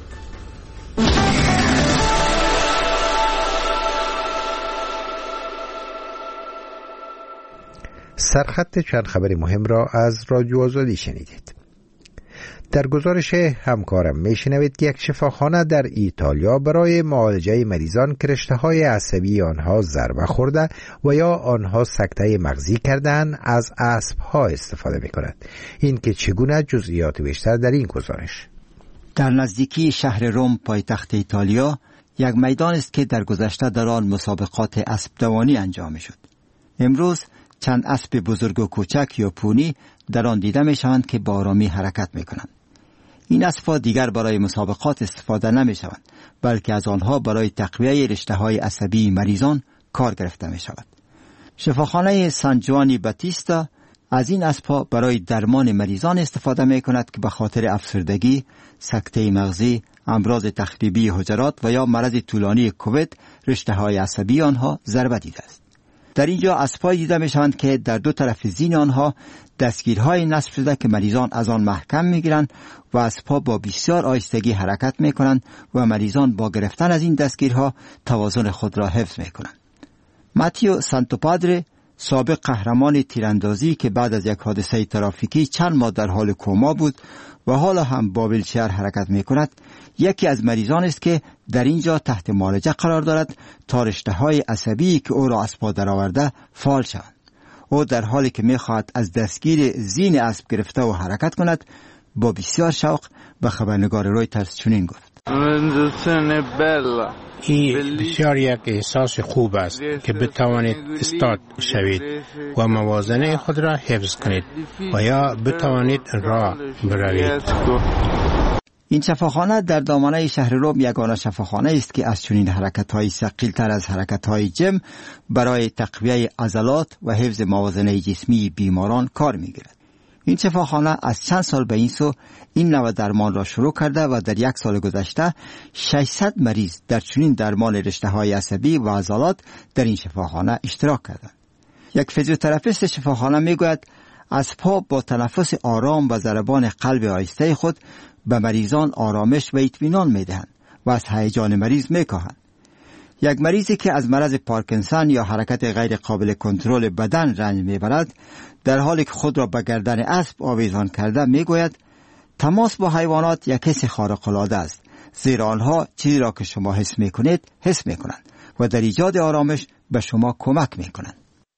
سرخط چند خبر مهم را از رادیو آزادی شنیدید. در گزارش همکارم میشنوید که یک شفاخانه در ایتالیا برای معالجه مریضان که رشته‌های عصبی آنها ضربه خورده و یا آنها سکته مغزی کردند از اسب‌ها استفاده می‌کند. این که چگونه جزئیات بیشتر در این گزارش. در نزدیکی شهر روم پایتخت ایتالیا یک میدان است که در گذشته در آن مسابقات اسب دوانی انجام می‌شد. امروز چند اسب بزرگ و کوچک یا پونی در آن دیده می‌شوند که با آرامی حرکت می‌کنند. این اسب‌ها دیگر برای مسابقات استفاده نمی‌شوند، بلکه از آنها برای تقویه رشته‌های عصبی مریضان کار گرفته می‌شود. شفاخانه سان جوانی باتیستا از این اسب‌ها برای درمان مریضان استفاده می‌کند که به خاطر افسردگی، سکته مغزی، امراض تخریبی حجرات و یا مرض طولانی کووید رشته‌های عصبی آنها ضربه دیده است. در اینجا اسب‌هایی دیده می‌شوند که در دو طرف زین آنها دستگیرهای نصب شده که مریضان از آن محکم می‌گیرند و اسب‌ها با بسیار آهستگی حرکت می‌کنند و مریضان با گرفتن از این دستگیرها توازن خود را حفظ می‌کنند. ماتیو سانتوپادره، سابق قهرمان تیراندازی که بعد از یک حادثه ترافیکی چند ماه در حال کما بود و حالا هم با ویلچر حرکت می‌کند، یکی از مریضان است که در اینجا تحت معالجه قرار دارد تا رشته‌های عصبی که او را اسب درآورده فعال شوند. او در حالی که می‌خواهد از دستگیر زین اسب گرفته و حرکت کند با بسیار شوق به خبرنگار رویترز چنین گفت: این بسیار یک احساس خوب است که بتوانید استاد شوید و موازنه خود را حفظ کنید و یا بتوانید راه بروید. این شفاخانه در دامنه شهر روم یگانه شفاخانه است که از چنین حرکت‌های ثقیل‌تر از حرکت‌های جم برای تقویه عضلات و حفظ موازنه جسمی بیماران کار می‌گیرد. این شفاخانه از چند سال به این سو این نوع درمان را شروع کرده و در یک سال گذشته ششصد مریض در چنین درمان رشته‌های عصبی و عضلات در این شفاخانه اشتراک کردند. یک فیزیوتراپیست شفاخانه میگوید اسب‌ها با تنفس آرام و ضربان قلب آهسته خود به مریضان آرامش و اطمینان میدهند و از هیجان مریض میکاهند. یک مریضی که از مرض پارکینسون یا حرکت غیر قابل کنترل بدن رنج میبرد، در حالی که خود را به گردن اسب آویزان کرده میگوید تماس با حیوانات یک حس خارق العاده است، زیرا آنها چیزی را که شما حس میکنید حس میکنند و در ایجاد آرامش به شما کمک میکنند.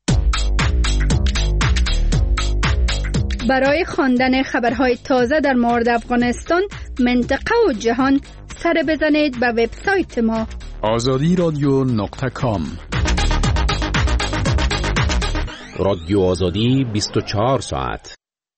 برای خواندن خبرهای تازه در مورد افغانستان، منطقه و جهان، سر بزنید به وبسایت ما آزادی رادیو نقطه کام. رادیو آزادی بیست و چهار ساعت.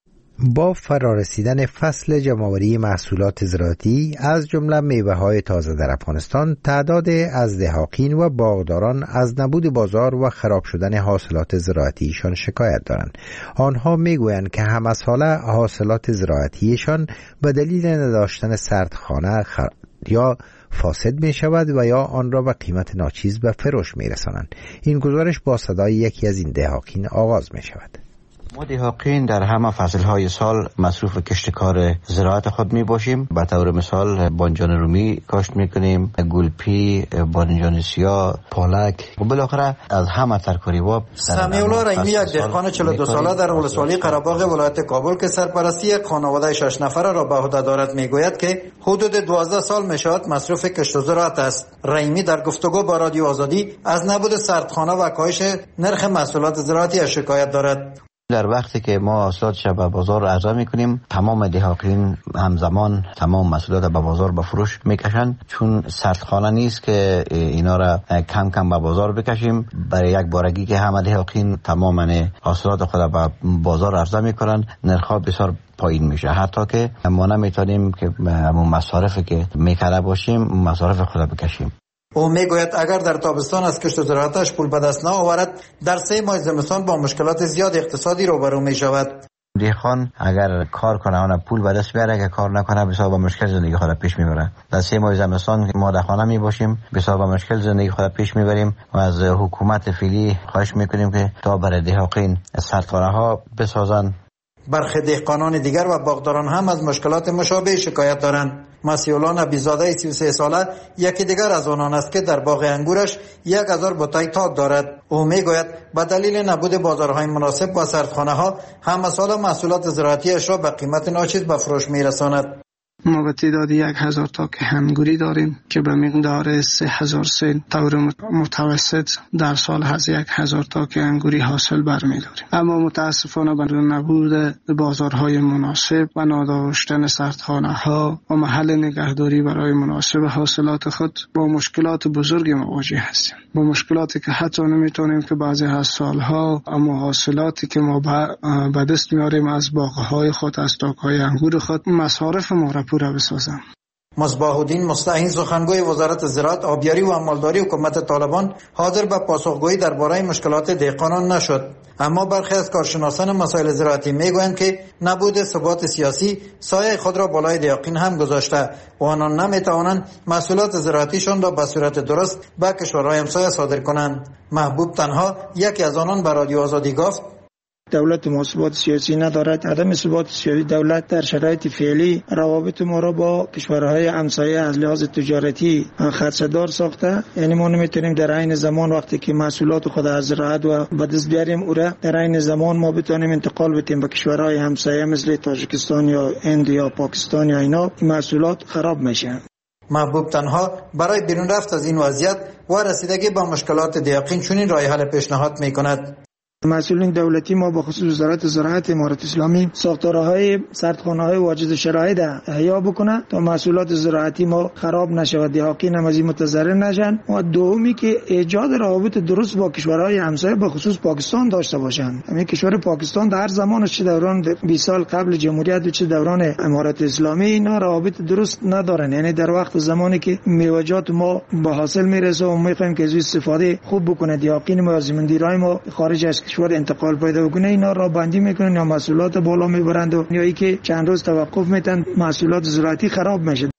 با فرارسیدن فصل جمع‌آوری محصولات زراعتی از جمله میوه‌های تازه در افغانستان، تعداد از دهقان و باغداران از نبود بازار و خراب شدن حاصلات زراعتیشان شکایت دارند. آنها میگویند که همساله حاصلات زراعتیشان به دلیل نداشتن سردخانه خر... یا فاسد می شود و یا آن را به قیمت ناچیز به فروش می رسانند. این گزارش با صدای یکی از این دهقان آغاز می شود. ما دهقان در همه فصلهای سال مصروف کشت کار زراعت خود می باشیم. به طور مثال بانجان رومی کاشت می کنیم، گلپی، بانجان سیاه، پالک و بالاخره از همه ترکاری‌ها. سمیع الله رحیمی یک دهقان چهل و دو ساله در ولسوالی قره‌باغ ولایت کابل که سرپرستی یک خانواده شش نفره را به عهده دارد میگوید که حدود دوازده سال میشود مصروف کشت و زراعت است. رحیمی در گفتگو با رادیو آزادی از نبود سردخانه و کاهش نرخ محصولات زراعتی شکایت دارد. در وقتی که ما حاصلات به بازار عرضه میکنیم، تمام دهقان همزمان تمام محصولات به بازار به فروش میکشند، چون سردخانه نیست که اینا را کم کم به بازار بکشیم. برای یک بارگی که همه دهقان تمام حاصلات خود به بازار عرضه میکنند، نرخ بسیار پایین میشه، حتی که ما نمیتونیم که همون مصارفی که میکرده باشیم مصارف خود بکشیم. او میگوید اگر در تابستان از کشت و زراعتش پول به دست نآورد، در سه ماه زمستان با مشکلات زیاد اقتصادی روبرو می شود. دهقان اگر کار کنه اون پول به دست بیاره، اگر کار نکنه بسیار با مشکل زندگی خود پیش میبره. در سه ماه زمستان ما در خانه می باشیم، بسیار با مشکل زندگی خود پیش میبریم و از حکومت فعلی خواهش میکنیم که تا برای دهقان سردخانه ها بسازن. برخی دهقانان دیگر و باغداران هم از مشکلات مشابه شکایت دارند. مسیح الله نبیزاده سی و سه ساله یکی دیگر از آنان است که در باغ انگورش یک هزار بوته تاک دارد. او میگوید به دلیل نبود بازارهای مناسب و سردخانه ها همه سال محصولات زراعتیش را به قیمت ناچیز به فروش میرساند. ما به تعداد یک هزار تاک انگوری داریم که به مقدار سه هزار سین طور متوسط در سال از یک هزار تاک انگوری حاصل برمی‌داریم. اما متاسفانه برای نبود بازارهای مناسب و نداشتن سردخانه‌ها و محل نگهداری برای مناسب حاصلات خود با مشکلات بزرگی مواجه هستیم. با مشکلاتی که حتی نمیتونیم که بعضی از سالها اما حاصلاتی که ما به دست میاریم از باغ‌های خود، از تاک‌های انگور خود، مصارف ما را پورا بسازم. مصباح الدین مستعین سخنگوی وزارت زراعت، آبیاری و مالداری حکومت طالبان حاضر به پاسخگویی درباره مشکلات دهقانان نشد، اما برخی از کارشناسان مسائل زراعتی میگویند که نبود ثبات سیاسی سایه خود را بالای دهقان هم گذاشته و آنان نمیتوانند محصولات زراعتیشان را به صورت درست به کشورهای همسایه صادر کنند. محبوب تنها یکی از آنان به رادیو آزادی گفت دولت ما ثبات سیاسی ندارد. عدم ثبات سیاسی دولت در شرایط فعلی روابط ما را با کشورهای همسایه از لحاظ تجارتی خدشه‌دار ساخته. یعنی ما نمیتونیم در عین زمان وقتی که محصولات خود از زراعت و به دست بیاریم او را در عین زمان ما بتونیم انتقال بدیم به کشورهای همسایه مثل تاجیکستان یا هند یا پاکستان یا اینا، این محصولات خراب میشن. محبوب تنها برای بیرون رفت از این وضعیت و رسیدگی با مشکلات دهقان چنین راه حل پیشنهاد میکند. مسئولین دولتی ما با خصوص وزارت زراعت امارت اسلامی ساختارهای سردخانه‌های واجد شرایط احیا بکنه تا محصولات زراعتی ما خراب نشود، دهقان هم از این متضرر نشن. و دومی که ایجاد روابط درست با کشورهای همسایه به خصوص پاکستان داشته باشند. همین کشور پاکستان در زمان چه دوران بیست سال قبل جمهوریت و چه دوران امارت اسلامی اینا روابط درست ندارن. یعنی در وقت زمانی که میوه‌جات ما به حاصل میرسه و میخوایم که از استفاده خوب بکنه دهقان ما، زمیندارای ما خارج از کشور انتقال پیدا بکنه، اینا را بندی میکنن یا محصولات بالا میبرند و یا ای که چند روز توقف میتن محصولات زراعتی خراب میشه.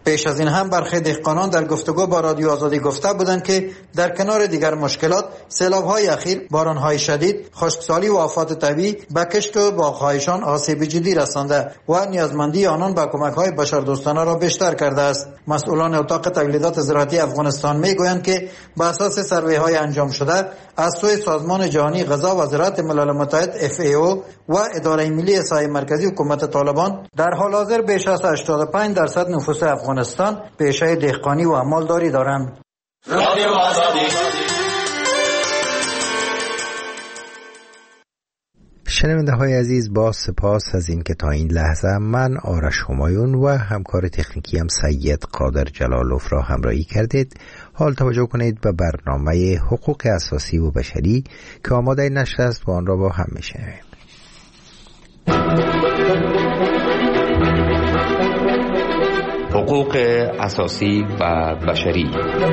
پیش از این هم برخی دهقانان در گفتگو با رادیو آزادی گفته بودند که در کنار دیگر مشکلات، سیلاب‌های اخیر، باران‌های شدید، خشکسالی و آفات طبیعی به کشت و باغ‌هایشان آسیب جدی رسانده و نیازمندی آنان به کمک‌های بشردوستانه را بیشتر کرده است. مسئولان اتاق تقلیدات زراعتی افغانستان می‌گویند که بر اساس سروی‌های انجام شده از سوی سازمان جهانی غذا و زراعت ملل متحد اف ای او و اداره ملی احصای مرکزی حکومت طالبان در حال حاضر بیش از هشتاد و پنج درصد نفوس افغانستان پیشه دهقانی و مالداری دارند. شنونده های عزیز، با سپاس از این که تا این لحظه من آرش همایون و همکار تکنیکی هم سید قادر جلالوف را همراهی کردید. حال توجه کنید به برنامه حقوق اساسی و بشری که آماده نشر است و آن را با هم میشنویم. حقوق اساسی و بشری.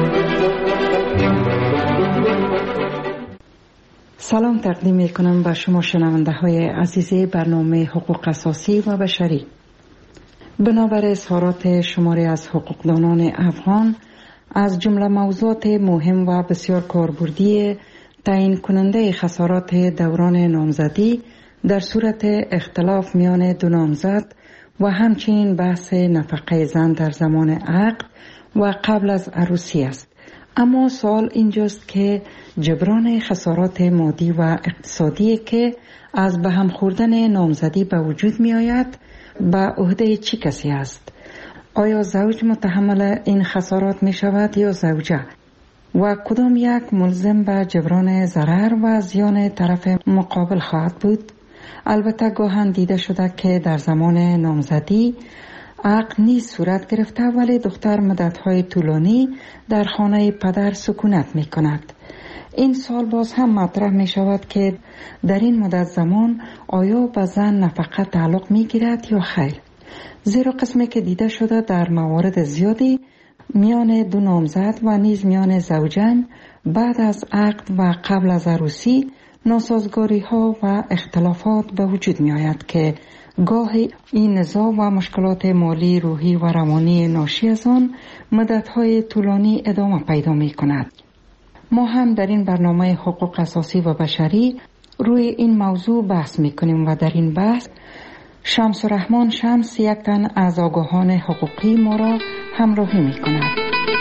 سلام تقدیم می کنم به شما شنونده های عزیز برنامه حقوق اساسی و بشری. بنابر اظهارات شماری از حقوقدانان افغان، از جمله موضوعات مهم و بسیار کاربردی تعیین کننده خسارات دوران نامزدی در صورت اختلاف میان دو نامزد و همچنین بحث نفقه زن در زمان عقد و قبل از عروسی است. اما سوال اینجاست که جبران خسارات مادی و اقتصادی که از به هم خوردن نامزدی به وجود می آید به عهده چه کسی است؟ آیا زوج متحمل این خسارات می شود یا زوجه؟ و کدام یک ملزم به جبران ضرر و زیان طرف مقابل خواهد بود؟ البته گاهن دیده شده که در زمان نامزدی عقد نیز صورت گرفته ولی دختر مدت‌های طولانی در خانه پدر سکونت می کند. این سال باز هم مطرح می شود که در این مدت زمان آیا به زن نفقه تعلق می گیرد یا خیر؟ زیرا قسمی که دیده شده در موارد زیادی میان دو نامزد و نیز میان زوجین بعد از عقد و قبل از عروسی ناسازگاری ها و اختلافات به وجود می آید که گاهی این نزاع و مشکلات مالی، روحی و روانی ناشی از آن مدت‌های طولانی ادامه پیدا می کند. ما هم در این برنامه حقوق اساسی و بشری روی این موضوع بحث می کنیم و در این بحث شمس الرحمن شمس یک تن از آگاهان حقوقی ما را همراهی می کند.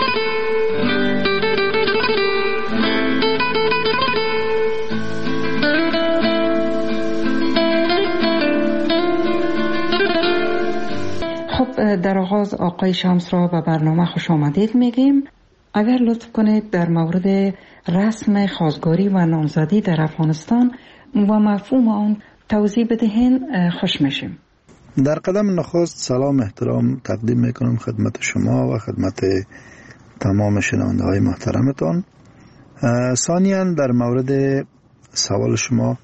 خب در آغاز آقای شمس را به برنامه خوش آمدید میگیم. اگر لطف کنید در مورد رسم خواستگاری و نامزدی در افغانستان و مفهوم آن توضیح بدهین خوش میشیم. در قدم نخست سلام احترام تقدیم میکنم خدمت شما و خدمت تمام شنونده های محترمتان. ثانیاً در مورد سوال شما،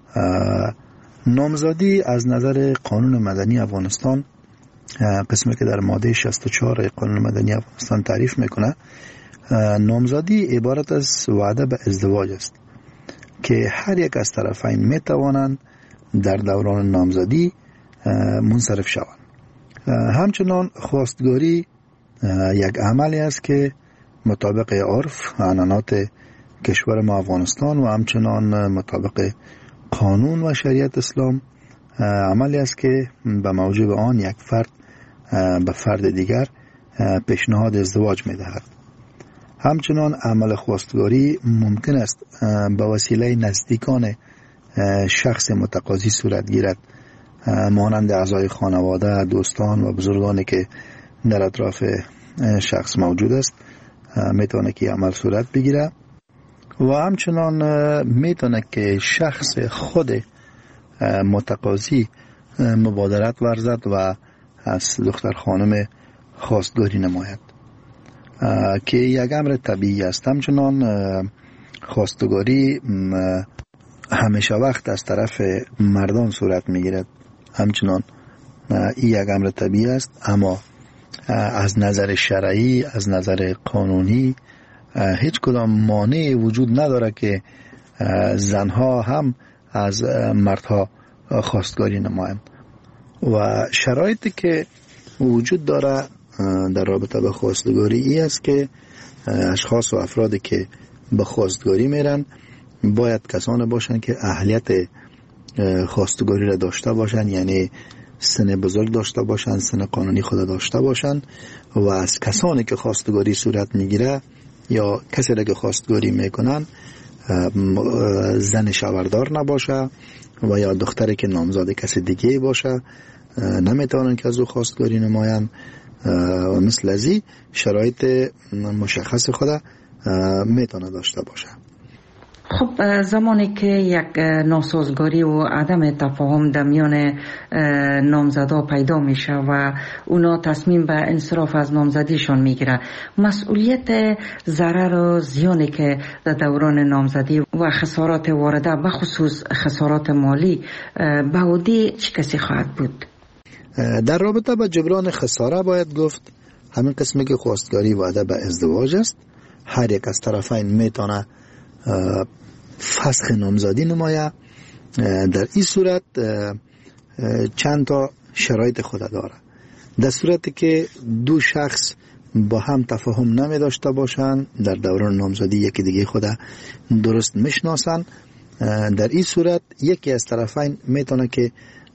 نامزدی از نظر قانون مدنی افغانستان، قسمی که در ماده شصت و چهار قانون مدنی افغانستان تعریف میکنه، نامزدی عبارت از وعده به ازدواج است که هر یک از طرفین میتوانند در دوران نامزدی منصرف شوند. همچنان خواستگاری یک عملی است که مطابق عرف عنعنات کشور ما افغانستان و همچنان مطابق قانون و شریعت اسلام عملی است که به موجب آن یک فرد به فرد دیگر پیشنهاد ازدواج می‌دهد. همچنان عمل خواستگاری ممکن است به وسیله نزدیکان شخص متقاضی صورت گیرد، مانند اعضای خانواده، دوستان و بزرگانی که در اطراف شخص موجود است میتونه که عمل صورت بگیره و همچنان میتونه که شخص خود متقاضی مبادرت ورزد و از دختر خانم خواستگاری نماید که یک امر طبیعی است. همچنان خواستگاری همیشه وقت از طرف مردان صورت میگیرد، همچنان این یک امر طبیعی است، اما از نظر شرعی، از نظر قانونی هیچ کدام مانع وجود نداره که زنها هم از مردها خواستگاری نمایند و شرایطی که وجود داره در رابطه با خواستگاری ای است که اشخاص و افرادی که به خواستگاری میرن باید کسانی باشن که اهلیت خواستگاری را داشته باشن، یعنی سن بزرگ داشته باشن، سن قانونی خود داشته باشن و از کسانی که خواستگاری صورت میگیره یا کسی را که خواستگاری میکنن زن شوهردار نباشه و یا دختری که نامزاد کسی دیگه باشه نمیتونن که از او خواستگاری نماین و مثل ازی شرایط مشخص خود میتونه داشته باشه. خب زمانی که یک ناسازگاری و عدم تفاهم در میان نامزدا پیدا میشه و اونا تصمیم به انصراف از نامزدیشون میگیره، مسئولیت ضرر و زیانی که در دوران نامزدی و خسارات وارده به خصوص خسارات مالی به عهده چه کسی خواهد بود؟ در رابطه با جبران خساره باید گفت همین قسمی که خواستگاری وعده به ازدواج است، هر یک از طرفین میتونه فسخ نامزدی نمایه. در این صورت چند تا شرایط خود داره. در صورتی که دو شخص با هم تفاهم نمی داشته باشن، در دوران نامزدی یکی دیگه خود درست میشناسن، در این صورت یکی از طرفین میتونه که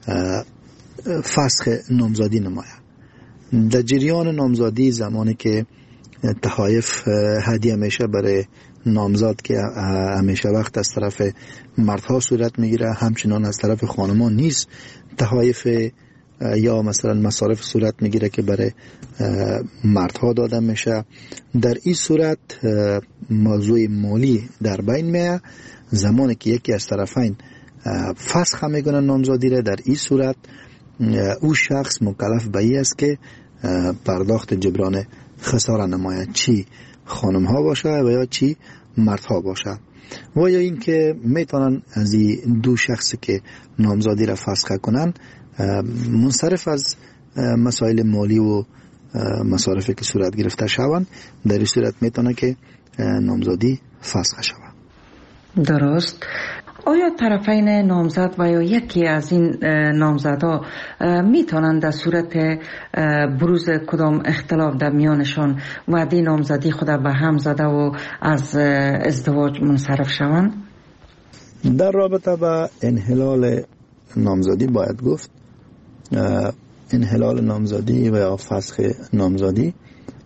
فسخ نامزدی نمایه. در جریان نامزدی زمانی که تحایف هدیه میشه برای نامزاد که همیشه وقت از طرف مردها صورت میگیره، همچنان از طرف خانمان نیست تحایف یا مثلا مصارف صورت میگیره که برای مردها داده میشه. در این صورت موضوع مالی در بین میه. زمانی که یکی از طرفین فسخ میکنه نامزادی را، در این صورت او شخص مکلف به این است که پرداخت جبران خساره نماید، چی خانم ها باشه و یا چی مردها باشه. و یا این که میتونن از این دو شخصی که نامزادی را فسخ کنن منصرف از مسائل مالی و مصارفی که صورت گرفته شوند، در این صورت میتونه که نامزادی فسخ شود. درست. آیا طرفین نامزد و یا یکی از این نامزدها میتونند در صورت بروز کدام اختلاف در میانشان وعده نامزدی خود به هم زده و از ازدواج منصرف شوند؟ در رابطه با انحلال نامزدی باید گفت انحلال نامزدی و یا فسخ نامزدی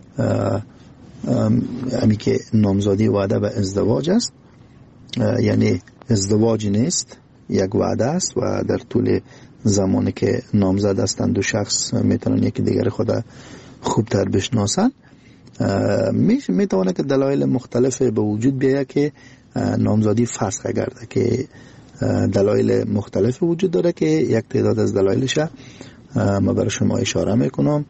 همی که نامزدی وعده به ازدواج است، یعنی ازدواج نیست، یک وعده است و در طول زمانی که نامزد هستند دو شخص میتونن یکی دیگر خود خوبتر بشناسن. میتونه که دلایل مختلف به وجود بیاید که نامزدی فسخ گرده، که دلایل مختلف وجود داره که یک تعداد از دلایلش ما برای شما اشاره میکنم.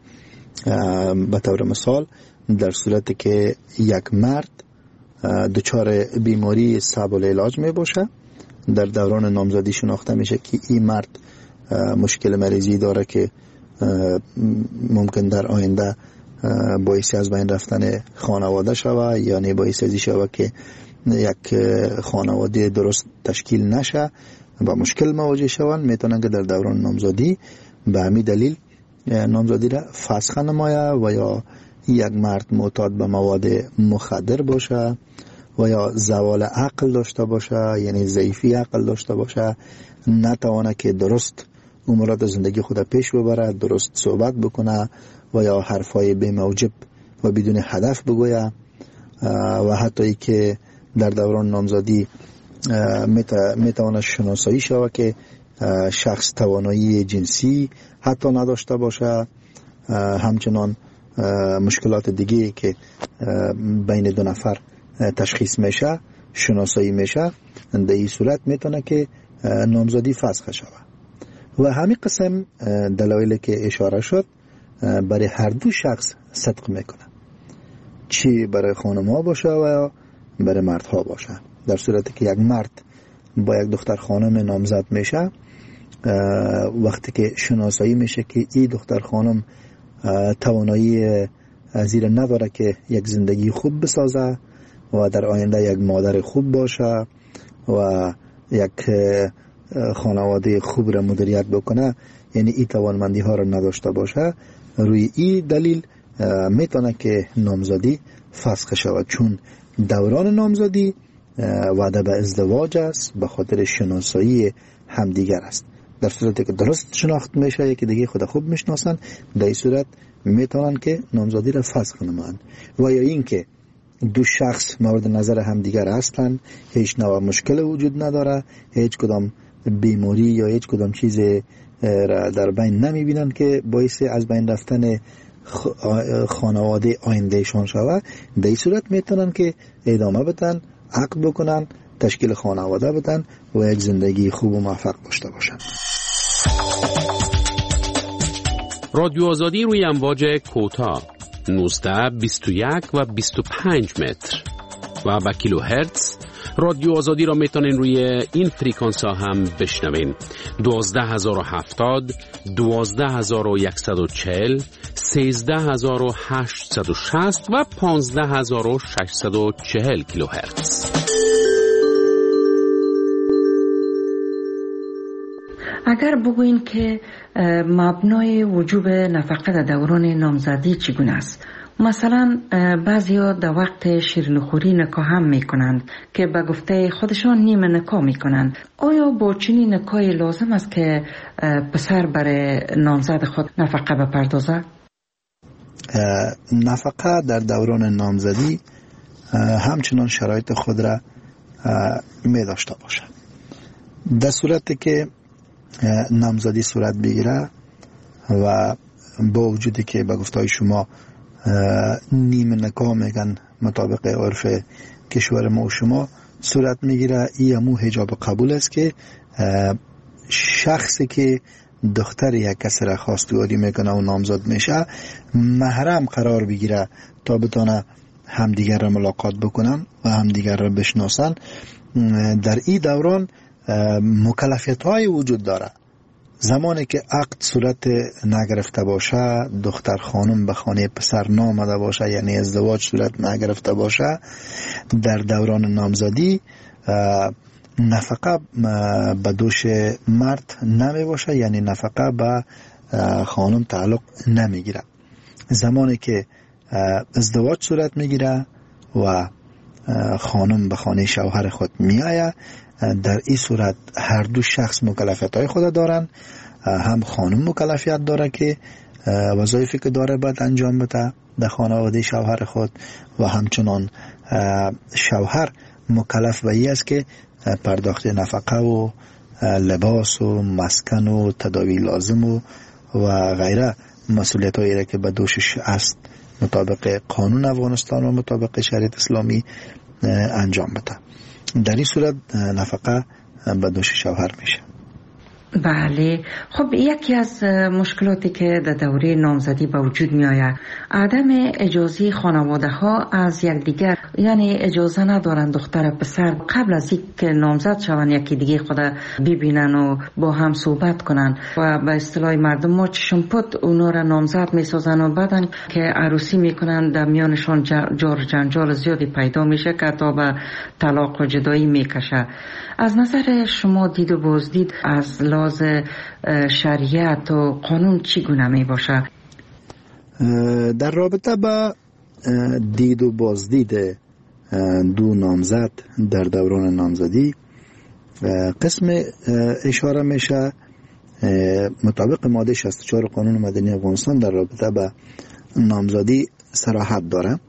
به طور مثال در صورتی که یک مرد دچار بیماری صعب العلاج می باشه، در دوران نامزدی شناخته میشه که این مرد مشکل مریضی داره که ممکن در آینده باعث از بین رفتن خانواده شوه، یعنی باعث ازی شوه که یک خانواده درست تشکیل نشه و مشکل مواجه شوند، میتونن که در دوران نامزدی به همین دلیل نامزدی را فسخ نمایه. و یا یک مرد معتاد به مواد مخدر باشه و یا زوال عقل داشته باشه، یعنی ضعیفی عقل داشته باشه، نتوانه که درست امورات زندگی خود پیش ببره، درست صحبت بکنه و یا حرفای بی موجب و بدون هدف بگویه، و حتی ای که در دوران نامزدی میتوانه شناسایی شوه که شخص توانایی جنسی حتی نداشته باشه، همچنان مشکلات دیگه که بین دو نفر تشخیص میشه شناسایی میشه، در این صورت میتونه که نامزدی فسخ شود. و همین قسم دلایلی که اشاره شد برای هر دو شخص صدق میکنه، چی برای خانم ها باشه و برای مرد ها باشه. در صورتی که یک مرد با یک دختر خانم نامزد میشه، وقتی که شناسایی میشه که این دختر خانم توانایی زیر نداره که یک زندگی خوب بسازه و در آینده یک مادر خوب باشه و یک خانواده خوب را مدیریت بکنه، یعنی این توانمندی ها را نداشته باشه، روی این دلیل میتونه که نامزدی فسخ شود، چون دوران نامزدی وعده به ازدواج است، به خاطر شناسایی همدیگر است. در صورتی که درست شناخت میشه، یکی دیگه خود خوب میشناسن، در این صورت میتونن که نامزدی را فسخ نمایند. و یا اینکه دو شخص مورد نظر همدیگر هستند، هیچ نوع مشکل وجود نداره، هیچ کدام بیماری یا هیچ کدام چیز را در بین نمیبینن که باعث از بین رفتن خانواده آیندهشان شود، در این صورت میتونن که ادامه بدن، عقد بکنن، تشکیل خانواده بدن و یک زندگی خوب و موفق داشته باشن. رادیو آزادی روی امواج کوتاه نوزده، بیست و یک و بیست و پنج متر و با کیلو هرتز. رادیو آزادی را میتونین روی این فریکانس ها هم بشنوین: دوازده هزار و هفتاد، دوازده هزار و صد و چهل، سیزده هزار و هشتصد و شصت و پانزده هزار و ششصد و چهل کیلو هرتز. اگر بگوین که مبنای وجوب نفقه در دوران نامزدی چگونه است؟ مثلا بعضیا در وقت شیرینیخوری نکاح هم میکنند که به گفته خودشان نیمه نکاح میکنند. آیا با چنین نکاحی لازم است که پسر برای نامزد خود نفقه بپردازد؟ نفقه در دوران نامزدی همچنان شرایط خود را می داشته باشد. در صورتی که نامزدی صورت بگیره و با وجودی که به گفته شما نیمه نکاح میگن مطابق عرف کشور ما و شما صورت میگیره، این همو حجاب قبول است که شخصی که دختر یک کس را خواستگاری میکنه و نامزد میشه محرم قرار بگیره تا بتونه همدیگر را ملاقات بکنن و همدیگر را بشناسن. در این دوران مکلفیت های وجود داره. زمانی که عقد صورت نگرفته باشه، دختر خانم به خانه پسر نامده باشه، یعنی ازدواج صورت نگرفته باشه، در دوران نامزدی نفقه به دوش مرد نمی باشه، یعنی نفقه به خانم تعلق نمیگیره. زمانی که ازدواج صورت میگیره و خانم به خانه شوهر خود میآید، در این صورت هر دو شخص مکلفیت های خود دارن. هم خانم مکلفیت داره که وظایفی که داره باید انجام بده در خانواده شوهر خود، و همچنان شوهر مکلف به این است که پرداخت نفقه و لباس و مسکن و تداوی لازم و و غیره مسئولیت هایی که به دوشش است مطابق قانون افغانستان و مطابق شریعت اسلامی انجام بده. در این صورت نفقه به دوش شوهر میشه. بله. خب یکی از مشکلاتی که در دوره نامزدی به وجود می آید عدم اجازه خانواده ها از یکدیگر، یعنی اجازه ندارن دختر پسر قبل از اینکه نامزد شوند یکی دیگه خود ببینن و با هم صحبت کنن و به اصطلاح مردم ما چشم پت اونا را نامزد می سازن و بعدن که عروسی میکنن در میانشان جار جنجال زیادی پیدا میشه که تا به طلاق و جدایی میکشه. از نظر شما دید و بازدید از لحاظ شریعت و قانون چگونه می باشه؟ در رابطه با دید و بازدید دو نامزد در دوران نامزدی قسم اشاره میشه مطابق ماده شصت و چهار قانون مدنی افغانستان در رابطه با نامزدی صراحت داره،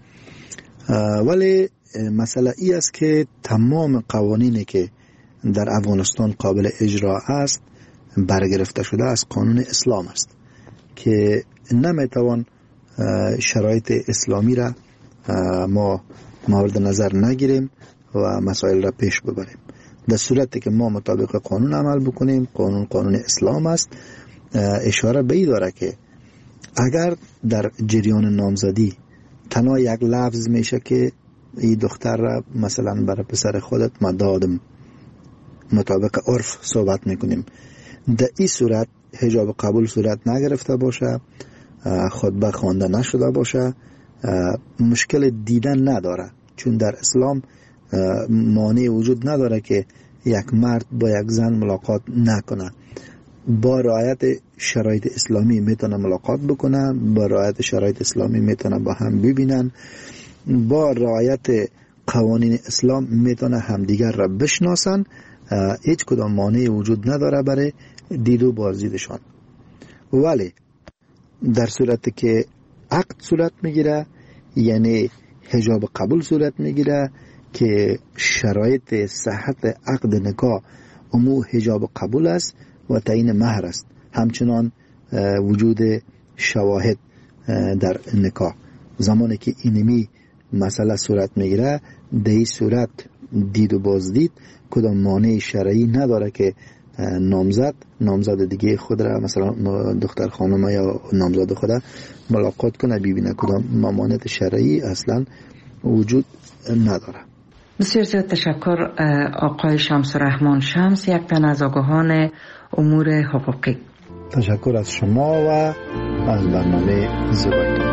ولی مسئله ای است که تمام قوانینی که در افغانستان قابل اجرا است برگرفته شده از قانون اسلام است که نمیتوان شرایط اسلامی را ما مورد نظر نگیریم و مسائل را پیش ببریم. در صورتی که ما مطابق قانون عمل بکنیم، قانون قانون اسلام است، اشاره به این داره که اگر در جریان نامزدی تنها یک لفظ میشه که این دختر را مثلا برای پسر خودت مدادم مطابق عرف صحبت میکنیم، در این صورت حجاب قبول صورت نگرفته باشه، خطبه خوانده نشده باشه، مشکل دیدن نداره، چون در اسلام مانع وجود نداره که یک مرد با یک زن ملاقات نکنه. با رعایت شرایط اسلامی میتونه ملاقات بکنه، با رعایت شرایط اسلامی میتونه با هم ببینن، با رعایت قوانین اسلام میتونه همدیگر را بشناسن. هیچ کدام مانعی وجود نداره برای دید و بازدیدشان. ولی در صورتی که عقد صورت میگیره، یعنی حجاب قبول صورت میگیره که شرایط صحت عقد نکاح امو حجاب قبول است و تعیین مهر است، همچنان وجود شواهد در نکاح. زمانی که اینمی مسئله صورت میگیره، در این صورت دید و بازدید کدام مانع شرعی نداره که نامزد نامزد دیگه خود را، مثلا دختر خانم یا نامزد خود ملاقات کنه، ببینه. کدام ممانعت شرعی اصلا وجود نداره. بسیار زیاد تشکر آقای شمس الرحمن شمس، یک تن از آگاهان امور حقوقی. تشکر از شما و از برنامه زیبایتان.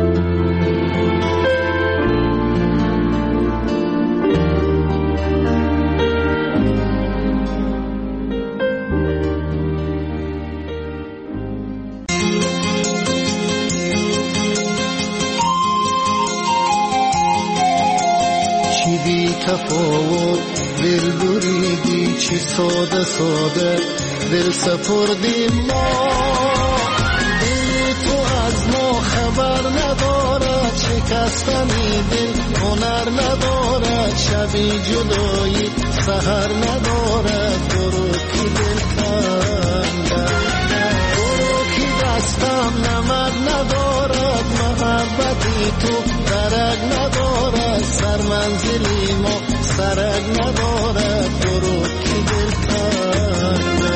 تفاوت دل بریدی، چی ساده ساده دل سپردیم ما. دل تو از ما خبر ندارد، شکستنی دل هنر ندارد، شبی جدایی سحر ندارد. برو کی دل کنده، برو کی دستم نمد ندارد، محبتی تو درک ندارد، سر منزلی ما سرک ندارد. برو کی دل کنده.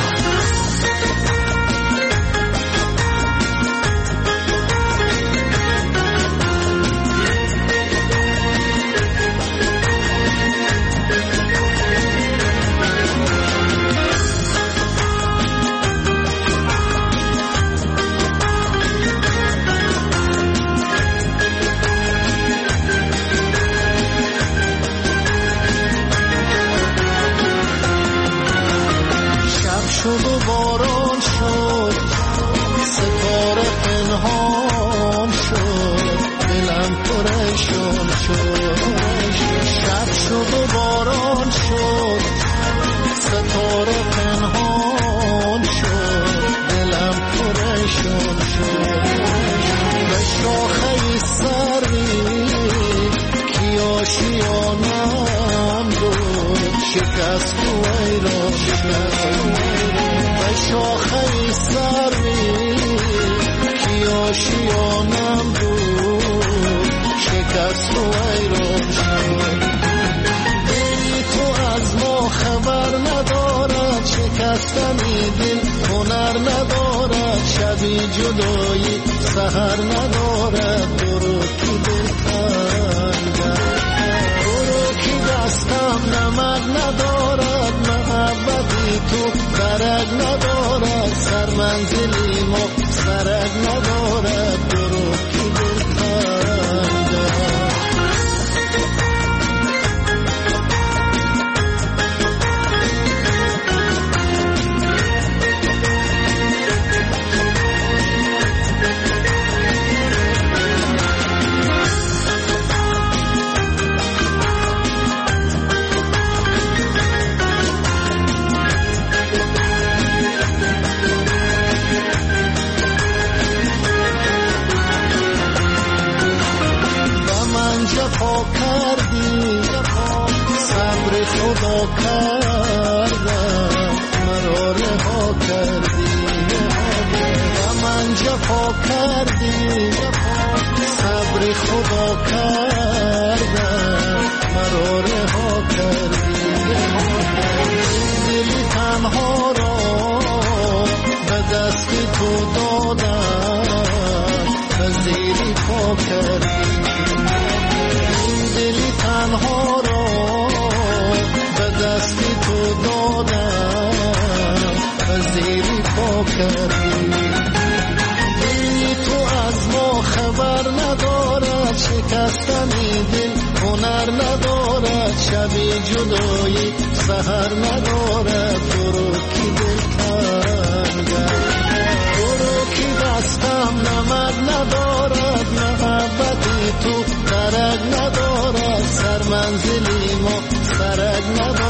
شد و باران شد، ستاره پنهان شد، دلم پریشان شد. شب شد و باران شد، ستاره پنهان شد، دلم پریشان شد. به شاخه سری کی آشیانم بود، شکست و ایران شد. به شاخه سری کی آشیانم بود، شکست و ایران شد. دل تو از ما خبر ندارد، شکستنی دل هنر ندارد، شبی جدایی سحر ندارد. برو کی دل کنده، برو کی دستم نمد ندارد، محبتی تو درک ندارد، سر منزلی ما سرک ندارد. برو کی دل کنده. جفا کردی، صبر خدا کردم، مرا رها کردی. و من جفا کردی، صبر خدا کردم، مرا رها کردی. دل تنها را به دست تو دادم، به زیر پا کردی. دلی تنها را به دستی تو دادم، به زیری پا کردی. دلی تو از ما خبر ندارد، شکستنی دل هنر ندارد، شبی جدایی سحر ندارد. برو کی دل کنده. منزلی ما سرک نباشد